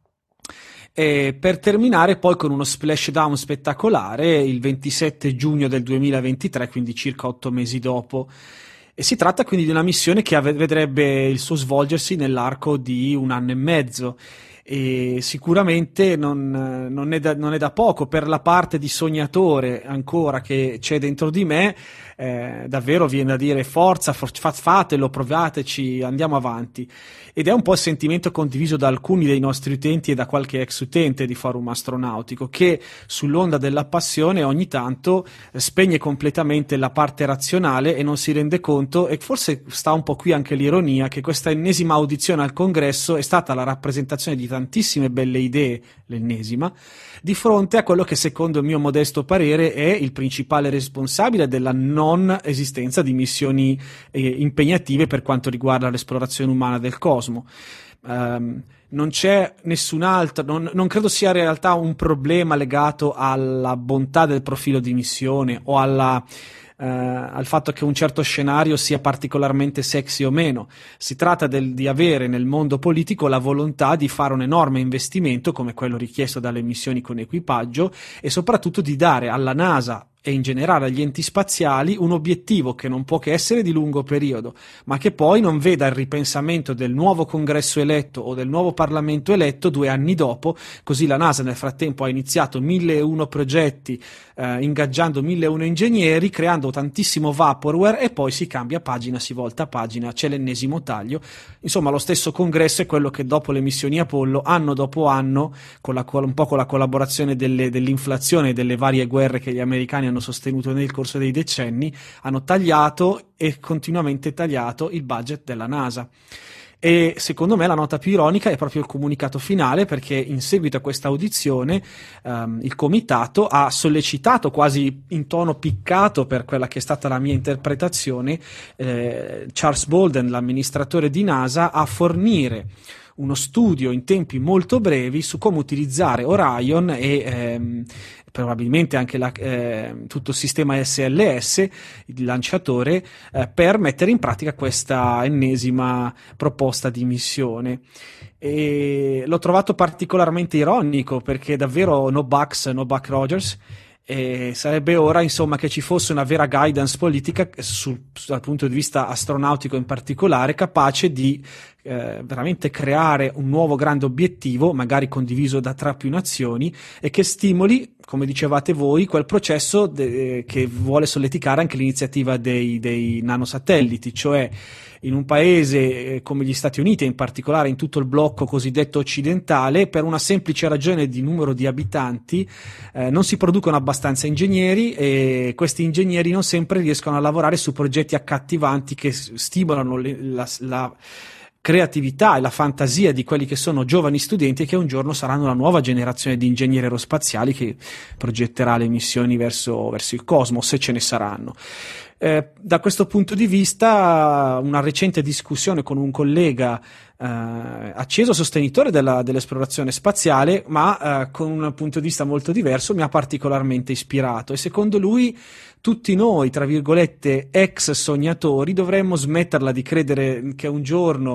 E per terminare poi con uno splashdown spettacolare il ventisette giugno del duemilaventitré, quindi circa otto mesi dopo. E si tratta quindi di una missione che vedrebbe il suo svolgersi nell'arco di un anno e mezzo. e sicuramente non, non, è da, non è da poco. Per la parte di sognatore ancora che c'è dentro di me, eh, davvero viene da dire forza, for, fatelo, provateci, andiamo avanti. Ed è un po' il sentimento condiviso da alcuni dei nostri utenti e da qualche ex utente di Forum Astronautico, che sull'onda della passione ogni tanto spegne completamente la parte razionale e non si rende conto, e forse sta un po' qui anche l'ironia, che questa ennesima audizione al congresso è stata la rappresentazione di tantissime belle idee, l'ennesima, di fronte a quello che secondo il mio modesto parere è il principale responsabile della non esistenza di missioni eh, impegnative per quanto riguarda l'esplorazione umana del cosmo. Um, non c'è nessun altro, non, non credo sia in realtà un problema legato alla bontà del profilo di missione o alla Uh, al fatto che un certo scenario sia particolarmente sexy o meno. Si tratta del, di avere nel mondo politico la volontà di fare un enorme investimento come quello richiesto dalle missioni con equipaggio, e soprattutto di dare alla NASA e in generale agli enti spaziali un obiettivo che non può che essere di lungo periodo, ma che poi non veda il ripensamento del nuovo congresso eletto o del nuovo Parlamento eletto due anni dopo. Così la NASA nel frattempo ha iniziato mille e uno progetti, eh, ingaggiando mille e uno ingegneri, creando tantissimo vaporware, e poi si cambia pagina, si volta pagina, c'è l'ennesimo taglio. Insomma, lo stesso congresso è quello che dopo le missioni Apollo, anno dopo anno, con la, un po' con la collaborazione delle, dell'inflazione e delle varie guerre che gli americani hanno sostenuto nel corso dei decenni, hanno tagliato e continuamente tagliato il budget della NASA. E secondo me la nota più ironica è proprio il comunicato finale, perché in seguito a questa audizione um, il comitato ha sollecitato, quasi in tono piccato per quella che è stata la mia interpretazione, eh, Charles Bolden, l'amministratore di NASA, a fornire uno studio in tempi molto brevi su come utilizzare Orion e ehm, probabilmente anche la, eh, tutto il sistema S L S, il lanciatore, eh, per mettere in pratica questa ennesima proposta di missione. E l'ho trovato particolarmente ironico, perché davvero no Bucks, no Buck Rogers, e sarebbe ora insomma che ci fosse una vera guidance politica sul, dal punto di vista astronautico in particolare, capace di eh, veramente creare un nuovo grande obiettivo, magari condiviso da tra più nazioni, e che stimoli, come dicevate voi, quel processo de- che vuole solleticare anche l'iniziativa dei, dei nanosatelliti, cioè in un paese eh, come gli Stati Uniti, e in particolare in tutto il blocco cosiddetto occidentale, per una semplice ragione di numero di abitanti, eh, non si producono abbastanza ingegneri, e questi ingegneri non sempre riescono a lavorare su progetti accattivanti che stimolano le, la, la creatività e la fantasia di quelli che sono giovani studenti, e che un giorno saranno la nuova generazione di ingegneri aerospaziali che progetterà le missioni verso, verso il cosmo, se ce ne saranno. Eh, da questo punto di vista, una recente discussione con un collega eh, acceso sostenitore della, dell'esplorazione spaziale, ma eh, con un punto di vista molto diverso, mi ha particolarmente ispirato, e secondo lui tutti noi, tra virgolette, ex sognatori, dovremmo smetterla di credere che un giorno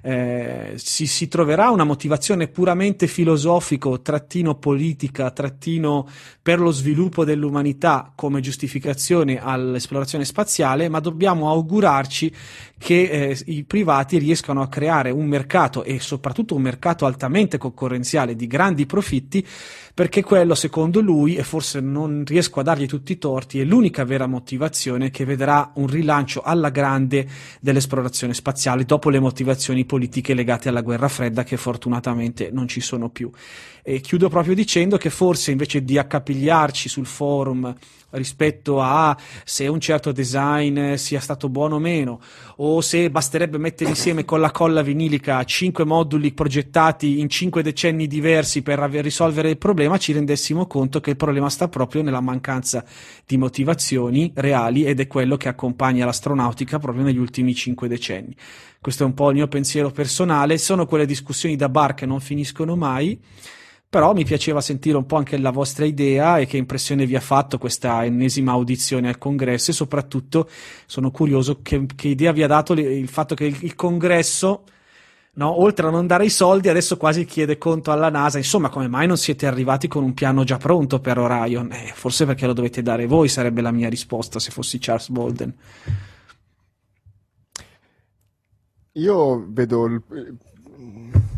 eh, si, si troverà una motivazione puramente filosofico, trattino politica, trattino per lo sviluppo dell'umanità come giustificazione all'esplorazione spaziale, ma dobbiamo augurarci che eh, i privati riescano a creare un mercato, e soprattutto un mercato altamente concorrenziale di grandi profitti, perché quello, secondo lui, e forse non riesco a dargli tutti i torti, è l'unica vera motivazione che vedrà un rilancio alla grande dell'esplorazione spaziale dopo le motivazioni politiche legate alla guerra fredda, che fortunatamente non ci sono più. E chiudo proprio dicendo che forse, invece di accapigliarci sul forum rispetto a se un certo design sia stato buono o meno, o se basterebbe mettere insieme con la colla vinilica cinque moduli progettati in cinque decenni diversi per aver risolvere il problema, ci rendessimo conto che il problema sta proprio nella mancanza di motivazioni reali, ed è quello che accompagna l'astronautica proprio negli ultimi cinque decenni. Questo è un po' il mio pensiero personale. Sono quelle discussioni da bar che non finiscono mai, però mi piaceva sentire un po' anche la vostra idea, e che impressione vi ha fatto questa ennesima audizione al congresso, e soprattutto sono curioso che, che idea vi ha dato il fatto che il, il congresso, no, oltre a non dare i soldi, adesso quasi chiede conto alla NASA. Insomma, come mai non siete arrivati con un piano già pronto per Orion? Eh, forse perché lo dovete dare voi, sarebbe la mia risposta se fossi Charles Bolden. Io vedo il,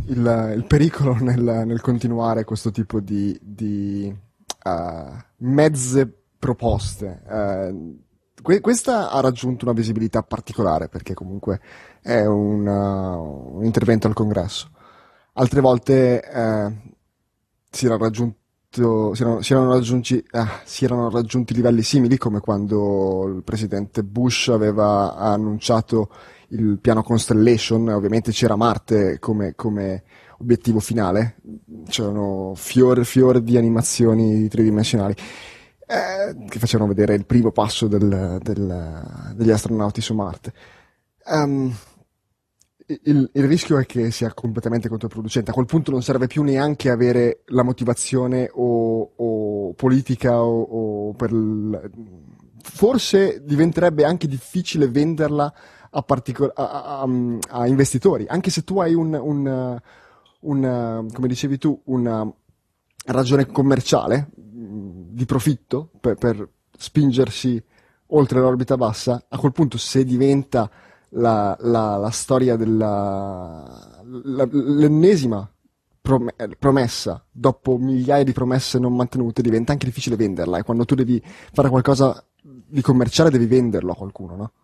il, il pericolo nel, nel continuare questo tipo di, di uh, mezze proposte. Uh, que- questa ha raggiunto una visibilità particolare perché comunque è una, un intervento al Congresso. Altre volte uh, si era raggiunto Si erano, si, erano raggiunti, ah, si erano raggiunti livelli simili, come quando il presidente Bush aveva annunciato il piano Constellation. Ovviamente c'era Marte come, come obiettivo finale, c'erano fior fior di animazioni tridimensionali eh, che facevano vedere il primo passo del, del, degli astronauti su Marte. Um, Il, il rischio è che sia completamente controproducente. A quel punto non serve più neanche avere la motivazione o, o politica o, o per il... forse diventerebbe anche difficile venderla a, particol- a, a, a investitori, anche se tu hai un, un, un come dicevi tu, una ragione commerciale di profitto per, per spingersi oltre l'orbita bassa. A quel punto, se diventa La, la, la storia della la, l'ennesima prom- promessa dopo migliaia di promesse non mantenute, diventa anche difficile venderla, e quando tu devi fare qualcosa di commerciale devi venderlo a qualcuno, no?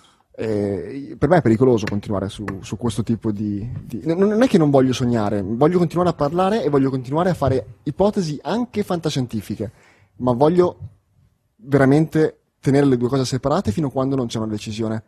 E per me è pericoloso continuare su, su questo tipo di, di non è che non voglio sognare, voglio continuare a parlare e voglio continuare a fare ipotesi anche fantascientifiche, ma voglio veramente tenere le due cose separate fino a quando non c'è una decisione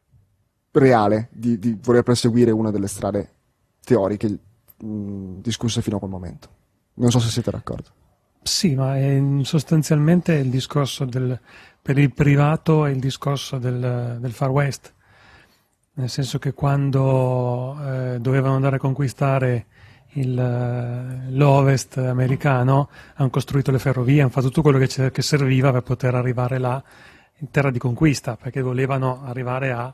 reale di, di voler perseguire una delle strade teoriche mh, discusse fino a quel momento. Non so se siete d'accordo. Sì, ma è sostanzialmente il discorso del, per il privato è il discorso del, del Far West, nel senso che quando eh, dovevano andare a conquistare il, l'Ovest americano hanno costruito le ferrovie, hanno fatto tutto quello che, che serviva per poter arrivare là in terra di conquista, perché volevano arrivare a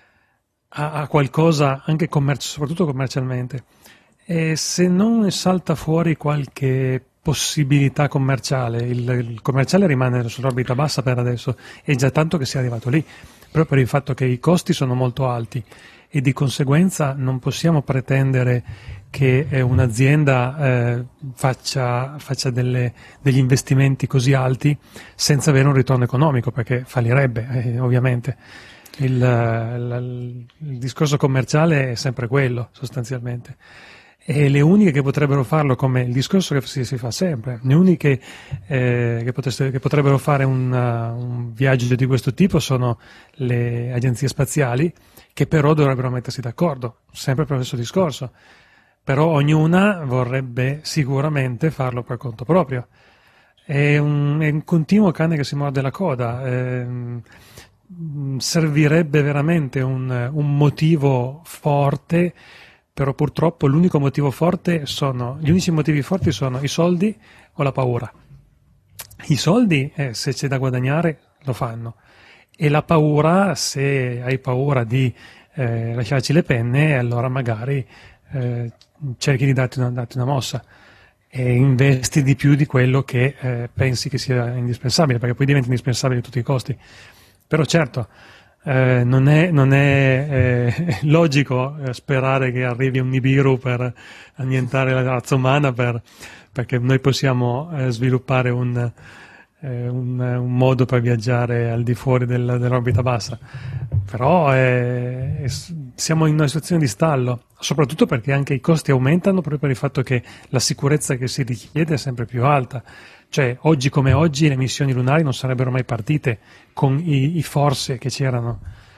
a qualcosa anche commercio, soprattutto commercialmente, e se non ne salta fuori qualche possibilità commerciale, il, il commerciale rimane sull'orbita bassa per adesso, è già tanto che sia arrivato lì, proprio per il fatto che i costi sono molto alti e di conseguenza non possiamo pretendere che un'azienda eh, faccia, faccia delle, degli investimenti così alti senza avere un ritorno economico, perché fallirebbe eh, ovviamente. Il, il, il discorso commerciale è sempre quello, sostanzialmente, e le uniche che potrebbero farlo, come il discorso che si, si fa sempre, le uniche eh, che, potesse, che potrebbero fare un, uh, un viaggio di questo tipo sono le agenzie spaziali, che però dovrebbero mettersi d'accordo, sempre per lo stesso discorso, però ognuna vorrebbe sicuramente farlo per conto proprio. È un, è un continuo cane che si morde la coda. Eh, servirebbe veramente un, un motivo forte, però purtroppo l'unico motivo forte sono gli unici motivi forti sono i soldi o la paura. I soldi, eh, se c'è da guadagnare, lo fanno, e la paura, se hai paura di eh, lasciarci le penne, allora magari eh, cerchi di darti una, darti una mossa e investi di più di quello che eh, pensi che sia indispensabile, perché poi diventa indispensabile a tutti i costi. Però certo, eh, non è, non è eh, logico eh, sperare che arrivi un Nibiru per annientare la razza umana, per, perché noi possiamo eh, sviluppare un, eh, un, un modo per viaggiare al di fuori del, dell'orbita bassa. Però eh, è, siamo in una situazione di stallo, soprattutto perché anche i costi aumentano proprio per il fatto che la sicurezza che si richiede è sempre più alta. Cioè, oggi come oggi le missioni lunari non sarebbero mai partite con i, i forze che c'erano,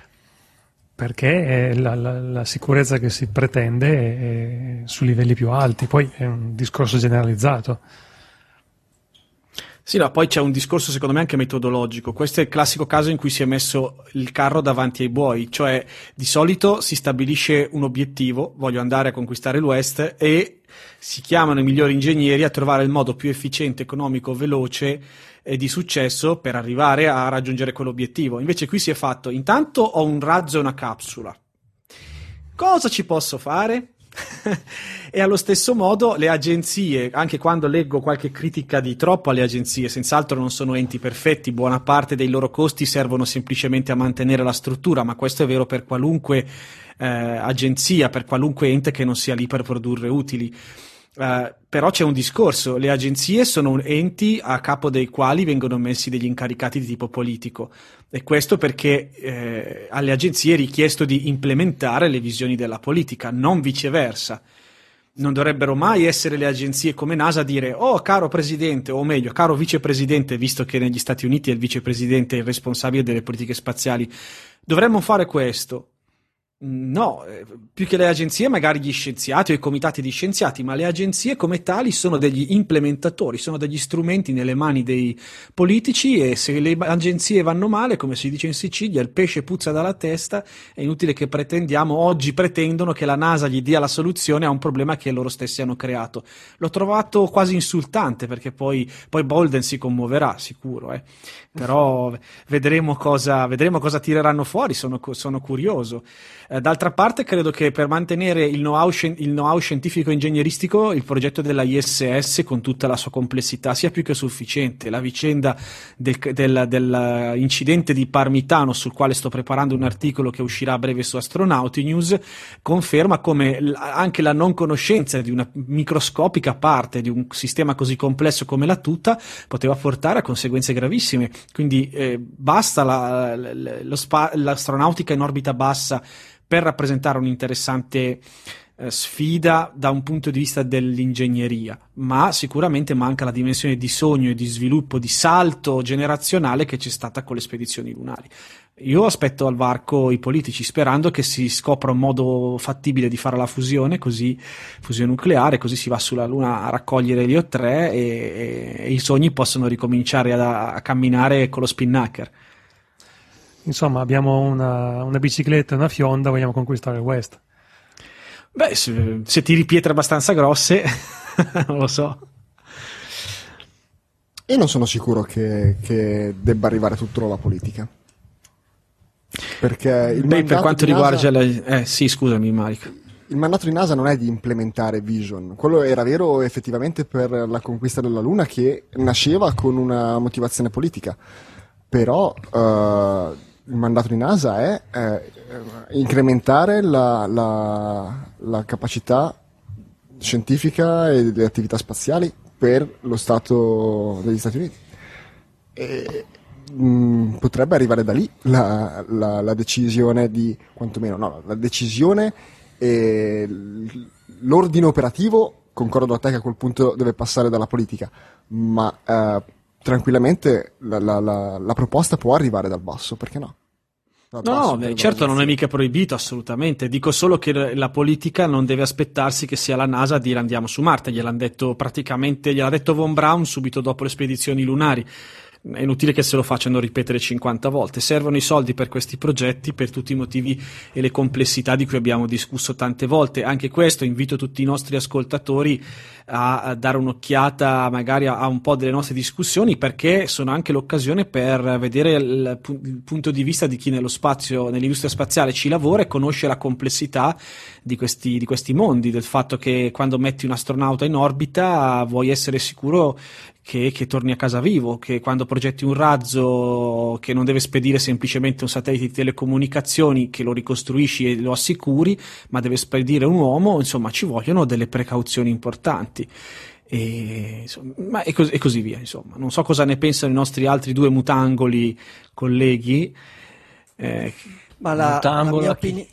perché la, la, la sicurezza che si pretende è, è su livelli più alti. Poi è un discorso generalizzato. Sì, no, poi c'è un discorso secondo me anche metodologico. Questo è il classico caso in cui si è messo il carro davanti ai buoi, cioè di solito si stabilisce un obiettivo, voglio andare a conquistare l'West, e si chiamano i migliori ingegneri a trovare il modo più efficiente, economico, veloce e di successo per arrivare a raggiungere quell'obiettivo. Invece qui si è fatto: intanto ho un razzo e una capsula, cosa ci posso fare? E allo stesso modo le agenzie, anche quando leggo qualche critica di troppo alle agenzie, senz'altro non sono enti perfetti, buona parte dei loro costi servono semplicemente a mantenere la struttura, ma questo è vero per qualunque eh, agenzia, per qualunque ente che non sia lì per produrre utili. Uh, però c'è un discorso, le agenzie sono enti a capo dei quali vengono messi degli incaricati di tipo politico, e questo perché eh, alle agenzie è richiesto di implementare le visioni della politica, non viceversa. Non dovrebbero mai essere le agenzie come NASA a dire: oh caro presidente, o meglio caro vicepresidente, visto che negli Stati Uniti è il vicepresidente il responsabile delle politiche spaziali, dovremmo fare questo. No, più che le agenzie magari gli scienziati o i comitati di scienziati, ma le agenzie come tali sono degli implementatori, sono degli strumenti nelle mani dei politici, e se le agenzie vanno male, come si dice in Sicilia, il pesce puzza dalla testa. È inutile che pretendiamo, oggi pretendono che la NASA gli dia la soluzione a un problema che loro stessi hanno creato. L'ho trovato quasi insultante, perché poi, poi Bolden si commuoverà sicuro, eh. Però vedremo cosa, vedremo cosa tireranno fuori, sono, sono curioso. Eh, d'altra parte credo che per mantenere il know-how, il know-how scientifico-ingegneristico il progetto della I S S con tutta la sua complessità sia più che sufficiente. La vicenda del, del, dell'incidente di Parmitano, sul quale sto preparando un articolo che uscirà a breve su Astronauti News, conferma come anche la non conoscenza di una microscopica parte di un sistema così complesso come la tuta poteva portare a conseguenze gravissime. Quindi eh, basta la, la, lo spa, l'astronautica in orbita bassa per rappresentare un'interessante eh, sfida da un punto di vista dell'ingegneria, ma sicuramente manca la dimensione di sogno e di sviluppo, di salto generazionale che c'è stata con le spedizioni lunari. Io aspetto al varco i politici, sperando che si scopra un modo fattibile di fare la fusione, così fusione nucleare, così si va sulla Luna a raccogliere l'I O tre e, e, e i sogni possono ricominciare a, a camminare con lo spinnaker. Insomma, abbiamo una, una bicicletta e una fionda, vogliamo conquistare il West. Beh, se, se tiri pietre abbastanza grosse, non lo so. E non sono sicuro che, che debba arrivare tutto alla politica. Perché il Beh, per quanto riguarda NASA, la... eh sì, scusami Marico. Il mandato di NASA non è di implementare Vision, quello era vero effettivamente per la conquista della Luna, che nasceva con una motivazione politica, però uh, il mandato di NASA è eh, incrementare la, la, la capacità scientifica e delle attività spaziali per lo Stato degli Stati Uniti. E, mh, potrebbe arrivare da lì la, la, la decisione di, quantomeno, no, la decisione e l'ordine operativo. Concordo a te che a quel punto deve passare dalla politica, ma eh, tranquillamente la, la, la, la proposta può arrivare dal basso, perché no? Dal No, basso, no, per beh, certo non è valutazione. mica proibito, assolutamente. Dico solo che la politica non deve aspettarsi che sia la NASA a dire andiamo su Marte. Gliel'hanno detto praticamente, gliel'ha detto Von Braun subito dopo le spedizioni lunari. È inutile che se lo facciano ripetere cinquanta volte. Servono i soldi per questi progetti per tutti i motivi e le complessità di cui abbiamo discusso tante volte. Anche questo invito tutti i nostri ascoltatori a, a dare un'occhiata magari a, a un po' delle nostre discussioni, perché sono anche l'occasione per vedere il, il punto di vista di chi nello spazio, nell'industria spaziale ci lavora e conosce la complessità di questi, di questi mondi, del fatto che quando metti un astronauta in orbita vuoi essere sicuro Che, che torni a casa vivo, che quando progetti un razzo che non deve spedire semplicemente un satellite di telecomunicazioni, che lo ricostruisci e lo assicuri, ma deve spedire un uomo, insomma ci vogliono delle precauzioni importanti. E, insomma, ma e, cos- e così via, insomma. Non so cosa ne pensano i nostri altri due mutangoli colleghi. Eh, Ma la, la, mia opini-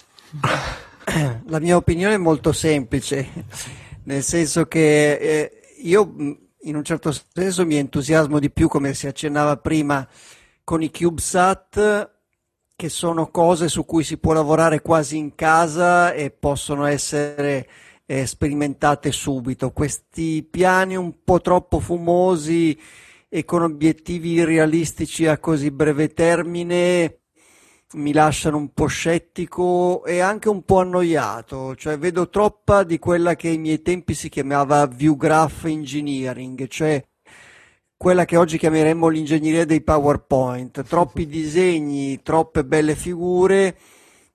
la mia opinione è molto semplice, nel senso che eh, io in un certo senso mi entusiasmo di più, come si accennava prima, con i CubeSat, che sono cose su cui si può lavorare quasi in casa e possono essere eh, sperimentate subito. Questi piani un po' troppo fumosi e con obiettivi irrealistici a così breve termine mi lasciano un po' scettico e anche un po' annoiato, cioè vedo troppa di quella che ai miei tempi si chiamava view graph engineering, cioè quella che oggi chiameremmo l'ingegneria dei PowerPoint, troppi disegni, troppe belle figure,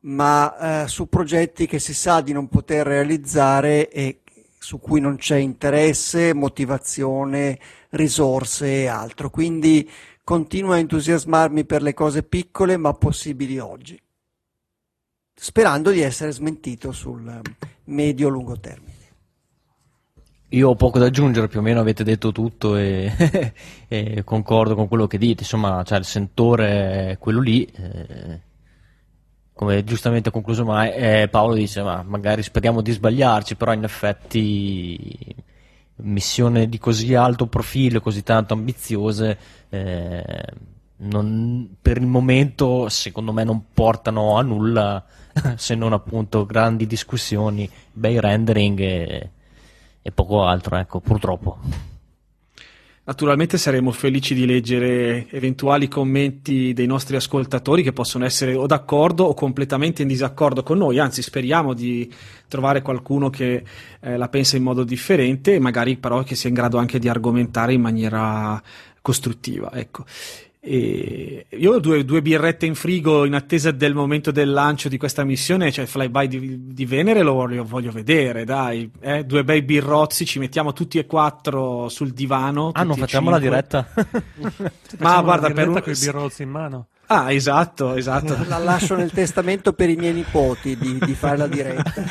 ma eh, su progetti che si sa di non poter realizzare e su cui non c'è interesse, motivazione, risorse e altro. Quindi continuo a entusiasmarmi per le cose piccole ma possibili oggi, sperando di essere smentito sul medio-lungo termine. Io ho poco da aggiungere, più o meno avete detto tutto e, e concordo con quello che dite, insomma, cioè il sentore è quello lì, eh, come giustamente ha concluso mai, eh, Paolo dice, ma magari speriamo di sbagliarci, però in effetti missione di così alto profilo, così tanto ambiziose, eh, non, per il momento secondo me non portano a nulla se non appunto grandi discussioni, bei rendering e e poco altro, ecco, purtroppo. Naturalmente saremo felici di leggere eventuali commenti dei nostri ascoltatori che possono essere o d'accordo o completamente in disaccordo con noi, anzi speriamo di trovare qualcuno che eh, la pensa in modo differente e magari però che sia in grado anche di argomentare in maniera costruttiva, ecco. E io ho due, due birrette in frigo in attesa del momento del lancio di questa missione, cioè il flyby di, di Venere lo voglio, voglio vedere, dai, eh? Due bei birrozzi, ci mettiamo tutti e quattro sul divano. Ah, non facciamo la diretta? Ma guarda, per un... con i birrozzi in mano. Ah, esatto, esatto. La lascio nel testamento per i miei nipoti di, di fare la diretta.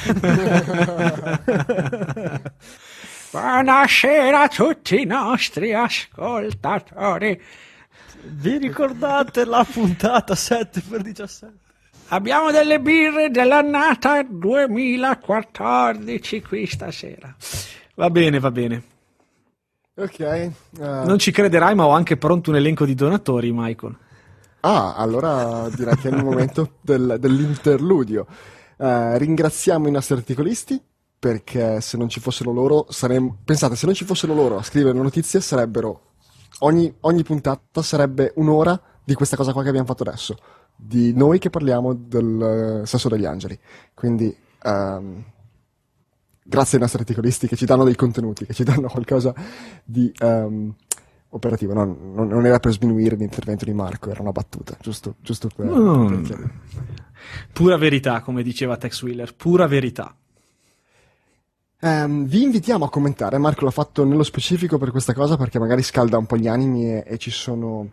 Buonasera a tutti i nostri ascoltatori. Vi ricordate la puntata sette per diciassette? Abbiamo delle birre dell'annata duemilaquattordici qui stasera. Va bene, va bene. Ok. Uh... Non ci crederai, ma ho anche pronto un elenco di donatori, Michael. Ah, allora direi che è il momento del, dell'interludio. Uh, ringraziamo i nostri articolisti, perché se non ci fossero loro, saremmo... Pensate, se non ci fossero loro a scrivere le notizie, sarebbero... Ogni, ogni puntata sarebbe un'ora di questa cosa qua che abbiamo fatto adesso, di noi che parliamo del sesso degli angeli. Quindi um, grazie ai nostri articolisti che ci danno dei contenuti, che ci danno qualcosa di um, operativo. No, non, non era per sminuire l'intervento di Marco, era una battuta, giusto, giusto per, mm. per Pura verità, come diceva Tex Wheeler, pura verità. Um, vi invitiamo a commentare. Marco l'ha fatto nello specifico per questa cosa perché magari scalda un po' gli animi e, e ci sono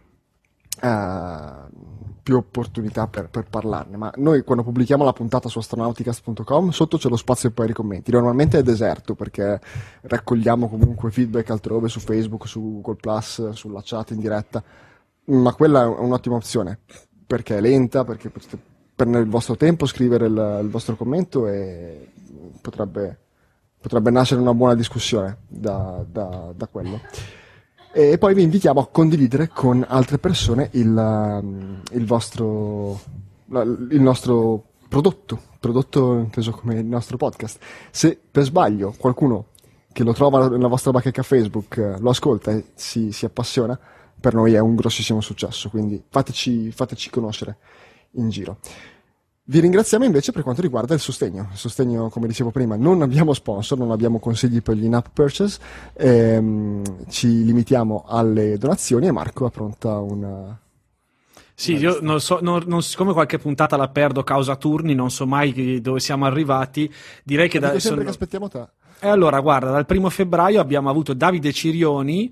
uh, più opportunità per, per parlarne. Ma noi quando pubblichiamo la puntata su astronauticast punto com sotto c'è lo spazio per i commenti. Normalmente è deserto perché raccogliamo comunque feedback altrove, su Facebook, su Google Plus, sulla chat in diretta, ma quella è un'ottima opzione perché è lenta, perché potete prendere il vostro tempo, scrivere il, il vostro commento e potrebbe potrebbe nascere una buona discussione da, da, da quello. E poi vi invitiamo a condividere con altre persone il, il vostro il nostro prodotto, prodotto inteso come il nostro podcast. Se per sbaglio qualcuno che lo trova nella vostra bacheca Facebook lo ascolta e si, si appassiona, per noi è un grossissimo successo, quindi fateci, fateci conoscere in giro. Vi ringraziamo invece per quanto riguarda il sostegno. Il sostegno, come dicevo prima, non abbiamo sponsor, non abbiamo consigli per gli in-app purchase, ehm, ci limitiamo alle donazioni e Marco ha pronta una... Sì, io non so, non, non, siccome qualche puntata la perdo causa turni, non so mai dove siamo arrivati, direi che... Da, da, sempre sono... che aspettiamo te. E allora, guarda, dal primo febbraio abbiamo avuto Davide Cirioni,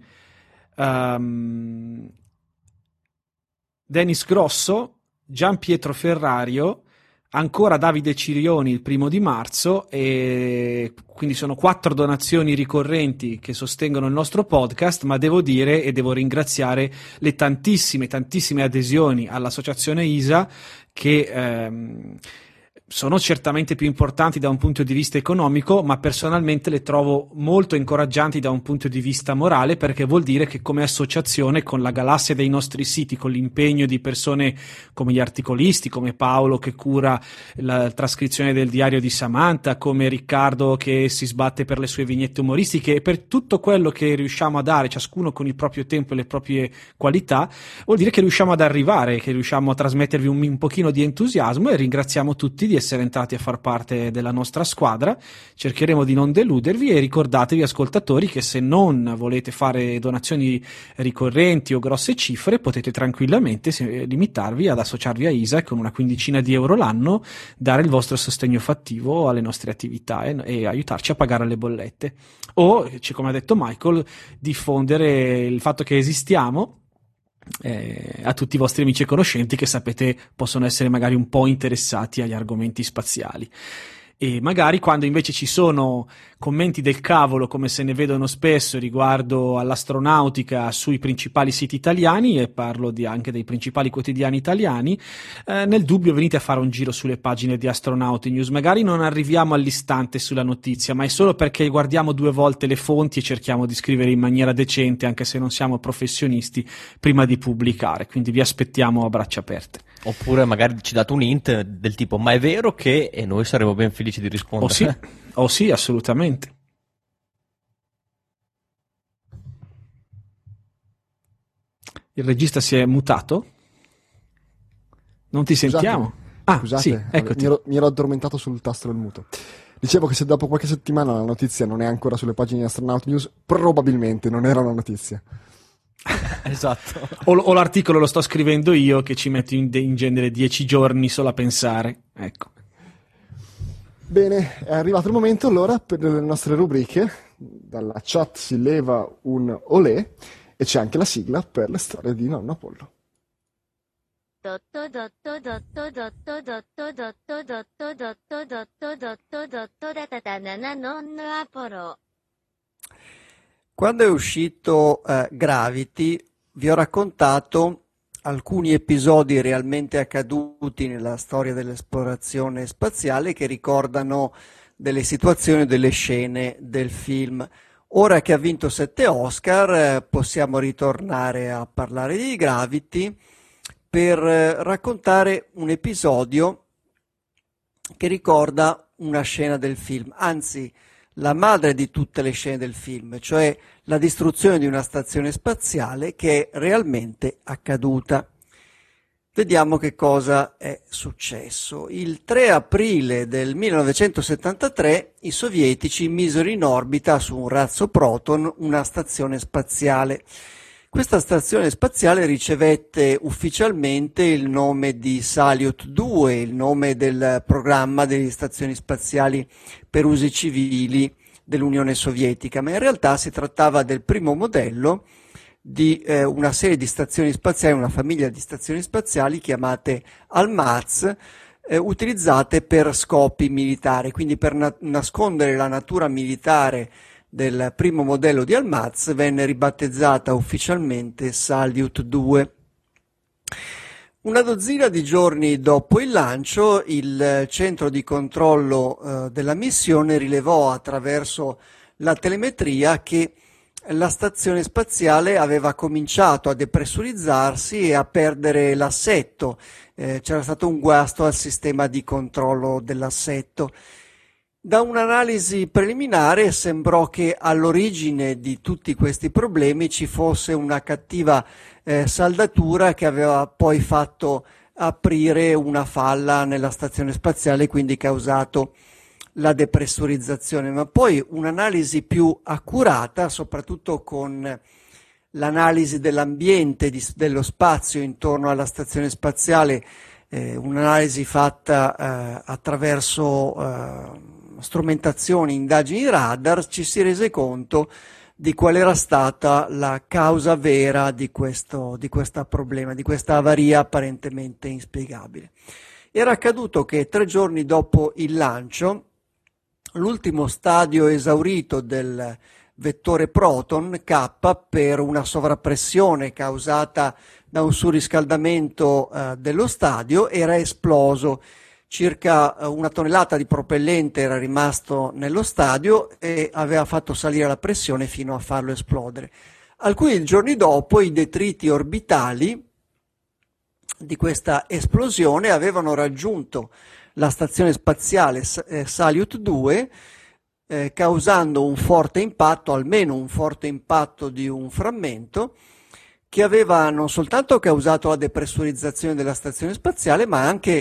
um, Dennis Grosso, Gian Pietro Ferrario, ancora Davide Cirioni il primo di marzo, e quindi sono quattro donazioni ricorrenti che sostengono il nostro podcast, ma devo dire e devo ringraziare le tantissime, tantissime adesioni all'associazione I S A che ehm, sono certamente più importanti da un punto di vista economico, ma personalmente le trovo molto incoraggianti da un punto di vista morale, perché vuol dire che come associazione, con la galassia dei nostri siti, con l'impegno di persone come gli articolisti, come Paolo che cura la trascrizione del diario di Samantha, come Riccardo che si sbatte per le sue vignette umoristiche, e per tutto quello che riusciamo a dare, ciascuno con il proprio tempo e le proprie qualità, vuol dire che riusciamo ad arrivare, che riusciamo a trasmettervi un, un pochino di entusiasmo, e ringraziamo tutti di essere entrati a far parte della nostra squadra. Cercheremo di non deludervi e ricordatevi, ascoltatori, che se non volete fare donazioni ricorrenti o grosse cifre, potete tranquillamente limitarvi ad associarvi a I S A e con una quindicina di euro l'anno dare il vostro sostegno fattivo alle nostre attività e, e aiutarci a pagare le bollette. O, come ha detto Michael, diffondere il fatto che esistiamo Eh, a tutti i vostri amici e conoscenti che sapete possono essere magari un po' interessati agli argomenti spaziali. E magari quando invece ci sono commenti del cavolo, come se ne vedono spesso riguardo all'astronautica sui principali siti italiani, e parlo di, anche dei principali quotidiani italiani, eh, nel dubbio venite a fare un giro sulle pagine di Astronauti News. Magari non arriviamo all'istante sulla notizia, ma è solo perché guardiamo due volte le fonti e cerchiamo di scrivere in maniera decente, anche se non siamo professionisti, prima di pubblicare. Quindi vi aspettiamo a braccia aperte. Oppure magari ci date un hint del tipo: ma è vero che... e noi saremo ben felici di rispondere. Oh sì, oh sì, assolutamente. Il regista si è mutato? Non ti Scusate, sentiamo? Ah, scusate, sì, vabbè, eccoti. mi, ero, mi ero addormentato sul tasto del muto. Dicevo che se dopo qualche settimana la notizia non è ancora sulle pagine di Astronaut News, probabilmente non era una notizia. Esatto. O, o l'articolo lo sto scrivendo io, che ci metto in, in genere dieci giorni solo a pensare. Ecco. Bene, è arrivato il momento allora per le nostre rubriche. Dalla chat si leva un olè e c'è anche la sigla per le storie di Nonno Apollo. Quando è uscito eh, Gravity, vi ho raccontato alcuni episodi realmente accaduti nella storia dell'esplorazione spaziale che ricordano delle situazioni, delle scene del film. Ora che ha vinto sette Oscar, eh, possiamo ritornare a parlare di Gravity per eh, raccontare un episodio che ricorda una scena del film, anzi la madre di tutte le scene del film, cioè la distruzione di una stazione spaziale che è realmente accaduta. Vediamo che cosa è successo. Il tre aprile del millenovecentosettantatré i sovietici misero in orbita su un razzo Proton una stazione spaziale. Questa stazione spaziale ricevette ufficialmente il nome di Salyut due, il nome del programma delle stazioni spaziali per usi civili dell'Unione Sovietica, ma in realtà si trattava del primo modello di eh, una serie di stazioni spaziali, una famiglia di stazioni spaziali chiamate Almaz, eh, utilizzate per scopi militari, quindi per na- nascondere la natura militare del primo modello di Almaz venne ribattezzata ufficialmente Salyut due. Una dozzina di giorni dopo il lancio, il centro di controllo eh, della missione rilevò attraverso la telemetria che la stazione spaziale aveva cominciato a depressurizzarsi e a perdere l'assetto. Eh, c'era stato un guasto al sistema di controllo dell'assetto. Da un'analisi preliminare sembrò che all'origine di tutti questi problemi ci fosse una cattiva eh, saldatura che aveva poi fatto aprire una falla nella stazione spaziale, quindi causato la depressurizzazione. Ma poi un'analisi più accurata, soprattutto con l'analisi dell'ambiente di, dello spazio intorno alla stazione spaziale, eh, un'analisi fatta eh, attraverso eh, strumentazioni, indagini radar, ci si rese conto di qual era stata la causa vera di questo, di questo problema, di questa avaria apparentemente inspiegabile. Era accaduto che tre giorni dopo il lancio, l'ultimo stadio esaurito del vettore Proton, K, per una sovrappressione causata da un surriscaldamento eh, dello stadio, era esploso. Circa una tonnellata di propellente era rimasto nello stadio e aveva fatto salire la pressione fino a farlo esplodere. Alcuni giorni dopo i detriti orbitali di questa esplosione avevano raggiunto la stazione spaziale eh, Salyut due, eh, causando un forte impatto, almeno un forte impatto di un frammento, che aveva non soltanto causato la depressurizzazione della stazione spaziale, ma anche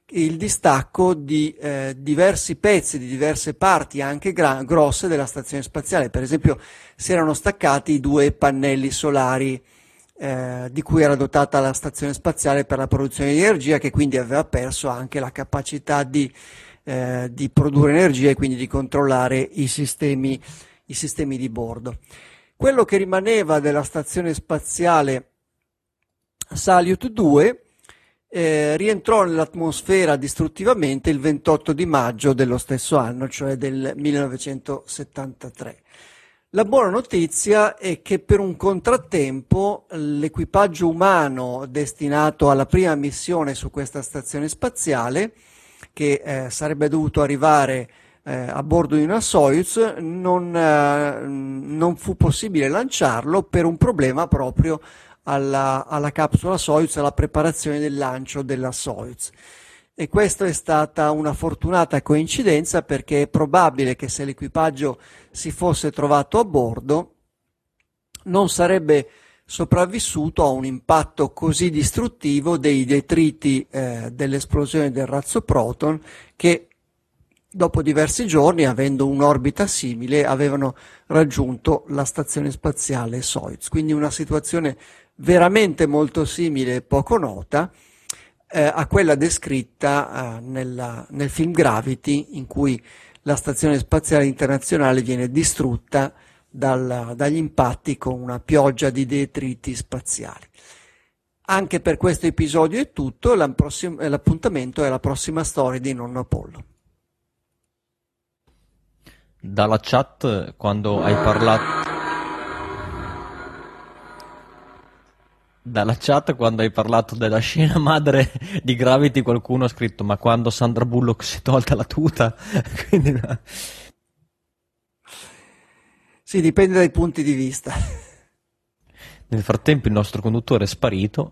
il distacco di eh, diversi pezzi, di diverse parti anche gra- grosse della stazione spaziale. Per esempio si erano staccati i due pannelli solari eh, di cui era dotata la stazione spaziale per la produzione di energia, che quindi aveva perso anche la capacità di, eh, di produrre energia e quindi di controllare i sistemi, i sistemi di bordo. Quello che rimaneva della stazione spaziale Salyut due Eh, rientrò nell'atmosfera distruttivamente il ventotto di maggio dello stesso anno, cioè del millenovecentosettantatré. La buona notizia è che per un contrattempo l'equipaggio umano destinato alla prima missione su questa stazione spaziale, che eh, sarebbe dovuto arrivare eh, a bordo di una Soyuz, non, eh, non fu possibile lanciarlo per un problema proprio Alla, alla capsula Soyuz, alla preparazione del lancio della Soyuz. E questa è stata una fortunata coincidenza, perché è probabile che se l'equipaggio si fosse trovato a bordo non sarebbe sopravvissuto a un impatto così distruttivo dei detriti eh, dell'esplosione del razzo Proton, che dopo diversi giorni, avendo un'orbita simile, avevano raggiunto la stazione spaziale Soyuz. Quindi una situazione veramente molto simile e poco nota eh, a quella descritta eh, nella, nel film Gravity, in cui la stazione spaziale internazionale viene distrutta dal, dagli impatti con una pioggia di detriti spaziali. Anche per questo episodio è tutto, l'appuntamento è la prossima storia di Nonno Apollo. Dalla chat, quando hai parlato dalla chat quando hai parlato della scena madre di Gravity, qualcuno ha scritto: ma quando Sandra Bullock si è tolta la tuta? Quindi no. Sì, dipende dai punti di vista. Nel frattempo il nostro conduttore è sparito.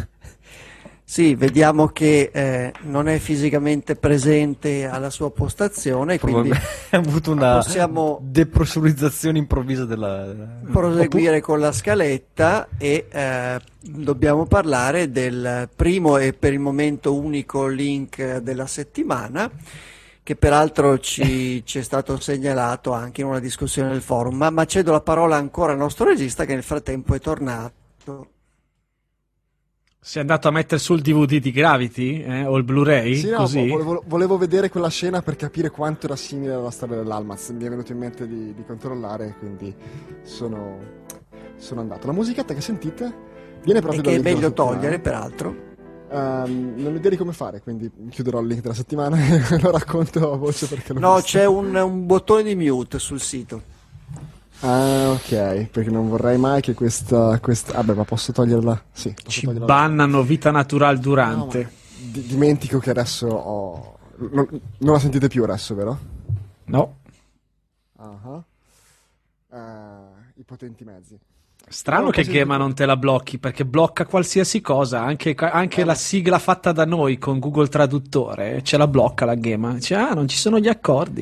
Sì, vediamo che eh, non è fisicamente presente alla sua postazione, quindi ha avuto una possiamo depressurizzazione improvvisa della... proseguire con la scaletta e eh, dobbiamo parlare del primo e per il momento unico link della settimana, che peraltro ci, ci è stato segnalato anche in una discussione del forum, ma, ma cedo la parola ancora al nostro regista, che nel frattempo è tornato. Sei andato a mettere sul D V D di Gravity eh? o il Blu-ray? Sì, no, così? volevo, volevo vedere quella scena per capire quanto era simile alla storia dell'Almaz. Mi è venuto in mente di, di controllare, quindi sono, sono andato. La musichetta che sentite viene proprio e che è dall'intro meglio settimana. togliere, peraltro. Um, non ho idea di come fare, quindi chiuderò il link della settimana e lo racconto a voce perché lo No, visto. c'è un, un bottone di mute sul sito. Ah, ok, perché non vorrei mai che questa... questa... Ah beh, ma posso toglierla? Sì, posso Ci toglierla. bannano vita natural durante. No, di- dimentico che adesso ho... Non, non la sentite più adesso, vero? No. Uh-huh. Uh, I potenti mezzi. Strano No, che così- Gema non te la blocchi, perché blocca qualsiasi cosa, anche, anche Eh, la ma- sigla fatta da noi con Google Traduttore, ce la blocca la Gema. Dice, ah, non ci sono gli accordi.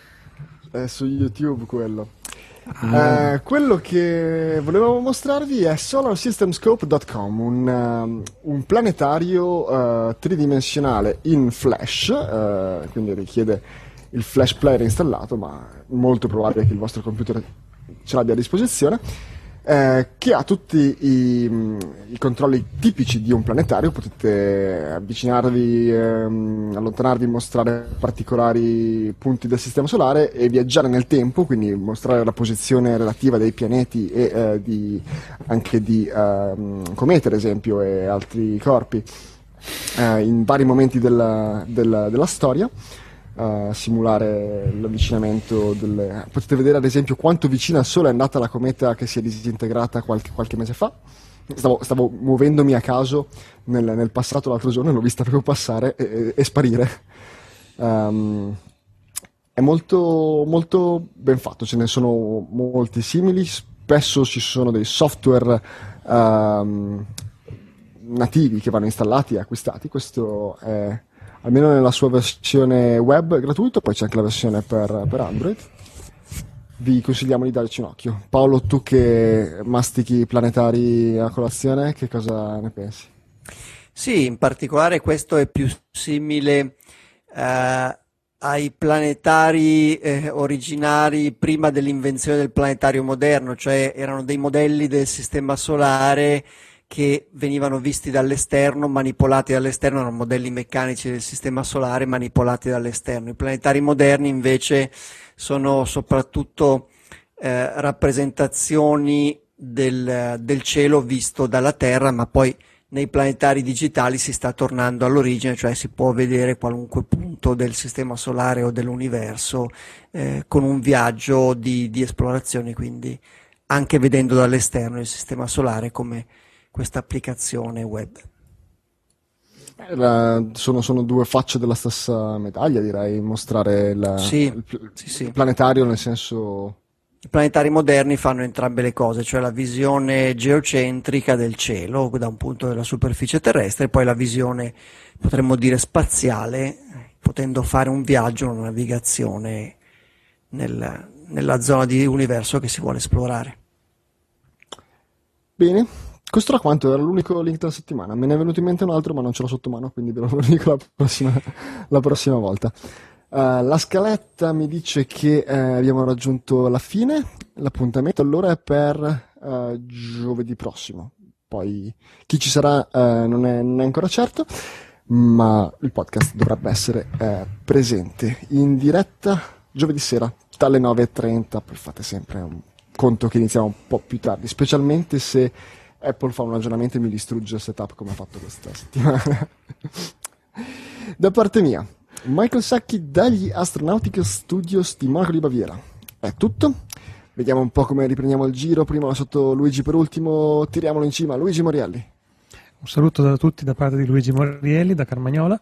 È su YouTube quello. Ah. Eh, quello che volevo mostrarvi è solar system scope dot com, un, um, un planetario uh, tridimensionale in Flash, uh, quindi richiede il Flash Player installato, ma molto probabile che il vostro computer ce l'abbia a disposizione, eh, che ha tutti i, i controlli tipici di un planetario. Potete avvicinarvi, ehm, allontanarvi, mostrare particolari punti del sistema solare e viaggiare nel tempo, quindi mostrare la posizione relativa dei pianeti e eh, di, anche di ehm, comete, ad esempio, e altri corpi eh, in vari momenti della, della, della storia. Uh, simulare l'avvicinamento delle... Potete vedere ad esempio quanto vicina al Sole è andata la cometa che si è disintegrata qualche, qualche mese fa. Stavo, stavo muovendomi a caso nel, nel passato l'altro giorno e l'ho vista proprio passare e, e, e sparire. Um, è molto, molto ben fatto, ce ne sono molti simili, spesso ci sono dei software um, nativi che vanno installati e acquistati. Questo è almeno nella sua versione web gratuito, poi c'è anche la versione per, per Android. Vi consigliamo di darci un occhio. Paolo, tu che mastichi planetari a colazione, che cosa ne pensi? Sì, in particolare questo è più simile eh, ai planetari eh, originari prima dell'invenzione del planetario moderno, cioè erano dei modelli del sistema solare che venivano visti dall'esterno, manipolati dall'esterno, erano modelli meccanici del sistema solare manipolati dall'esterno. I planetari moderni invece sono soprattutto eh, rappresentazioni del, del cielo visto dalla Terra, ma poi nei planetari digitali si sta tornando all'origine, cioè si può vedere qualunque punto del sistema solare o dell'universo eh, con un viaggio di, di esplorazione, quindi anche vedendo dall'esterno il sistema solare come questa applicazione web. La, sono, sono due facce della stessa medaglia, direi, mostrare la, sì, il, sì, sì. il planetario nel senso... I planetari moderni fanno entrambe le cose, cioè la visione geocentrica del cielo da un punto della superficie terrestre e poi la visione, potremmo dire, spaziale, potendo fare un viaggio, una navigazione nel, nella zona di universo che si vuole esplorare. Bene, questo era quanto, era l'unico link della settimana. Me ne è venuto in mente un altro, ma non ce l'ho sotto mano, quindi ve lo dico la prossima, la prossima volta. Uh, la scaletta mi dice che uh, abbiamo raggiunto la fine, l'appuntamento allora è per uh, giovedì prossimo, poi chi ci sarà uh, non, è, non è ancora certo, ma il podcast dovrebbe essere uh, presente in diretta giovedì sera dalle nove e trenta, poi fate sempre un conto che iniziamo un po' più tardi, specialmente se Apple fa un aggiornamento e mi distrugge il setup come ha fatto questa settimana. Da parte mia, Michael Sacchi dagli Astronautical Studios di Monaco di Baviera. È tutto. Vediamo un po' come riprendiamo il giro. Prima sotto Luigi per ultimo, tiriamolo in cima. Luigi Morielli. Un saluto da tutti da parte di Luigi Morielli, da Carmagnola.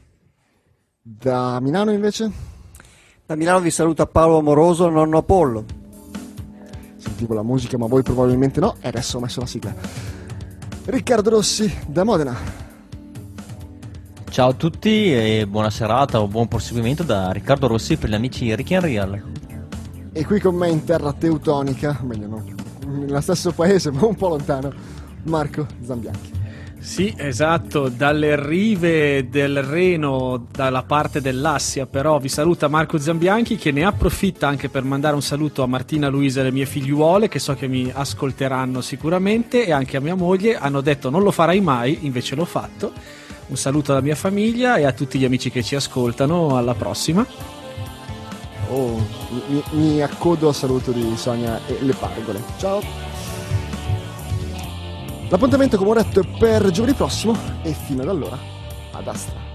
Da Milano invece? Da Milano vi saluta Paolo Amoroso, nonno Apollo. Sentivo la musica, ma voi probabilmente no. E adesso ho messo la sigla. Riccardo Rossi da Modena. Ciao a tutti e buona serata o buon proseguimento da Riccardo Rossi per gli amici Ricky and Real. E qui con me in terra teutonica, meglio no, nello stesso paese ma un po' lontano, Marco Zambianchi. Sì, esatto, dalle rive del Reno, dalla parte dell'Assia, però vi saluta Marco Zambianchi, che ne approfitta anche per mandare un saluto a Martina, Luisa e le mie figliuole, che so che mi ascolteranno sicuramente, e anche a mia moglie. Hanno detto non lo farai mai, invece l'ho fatto. Un saluto alla mia famiglia e a tutti gli amici che ci ascoltano. Alla prossima. Oh, mi, mi accodo al saluto di Sonia e le pargole. Ciao. L'appuntamento, come ho detto, è per giovedì prossimo e fino ad allora ad Astra.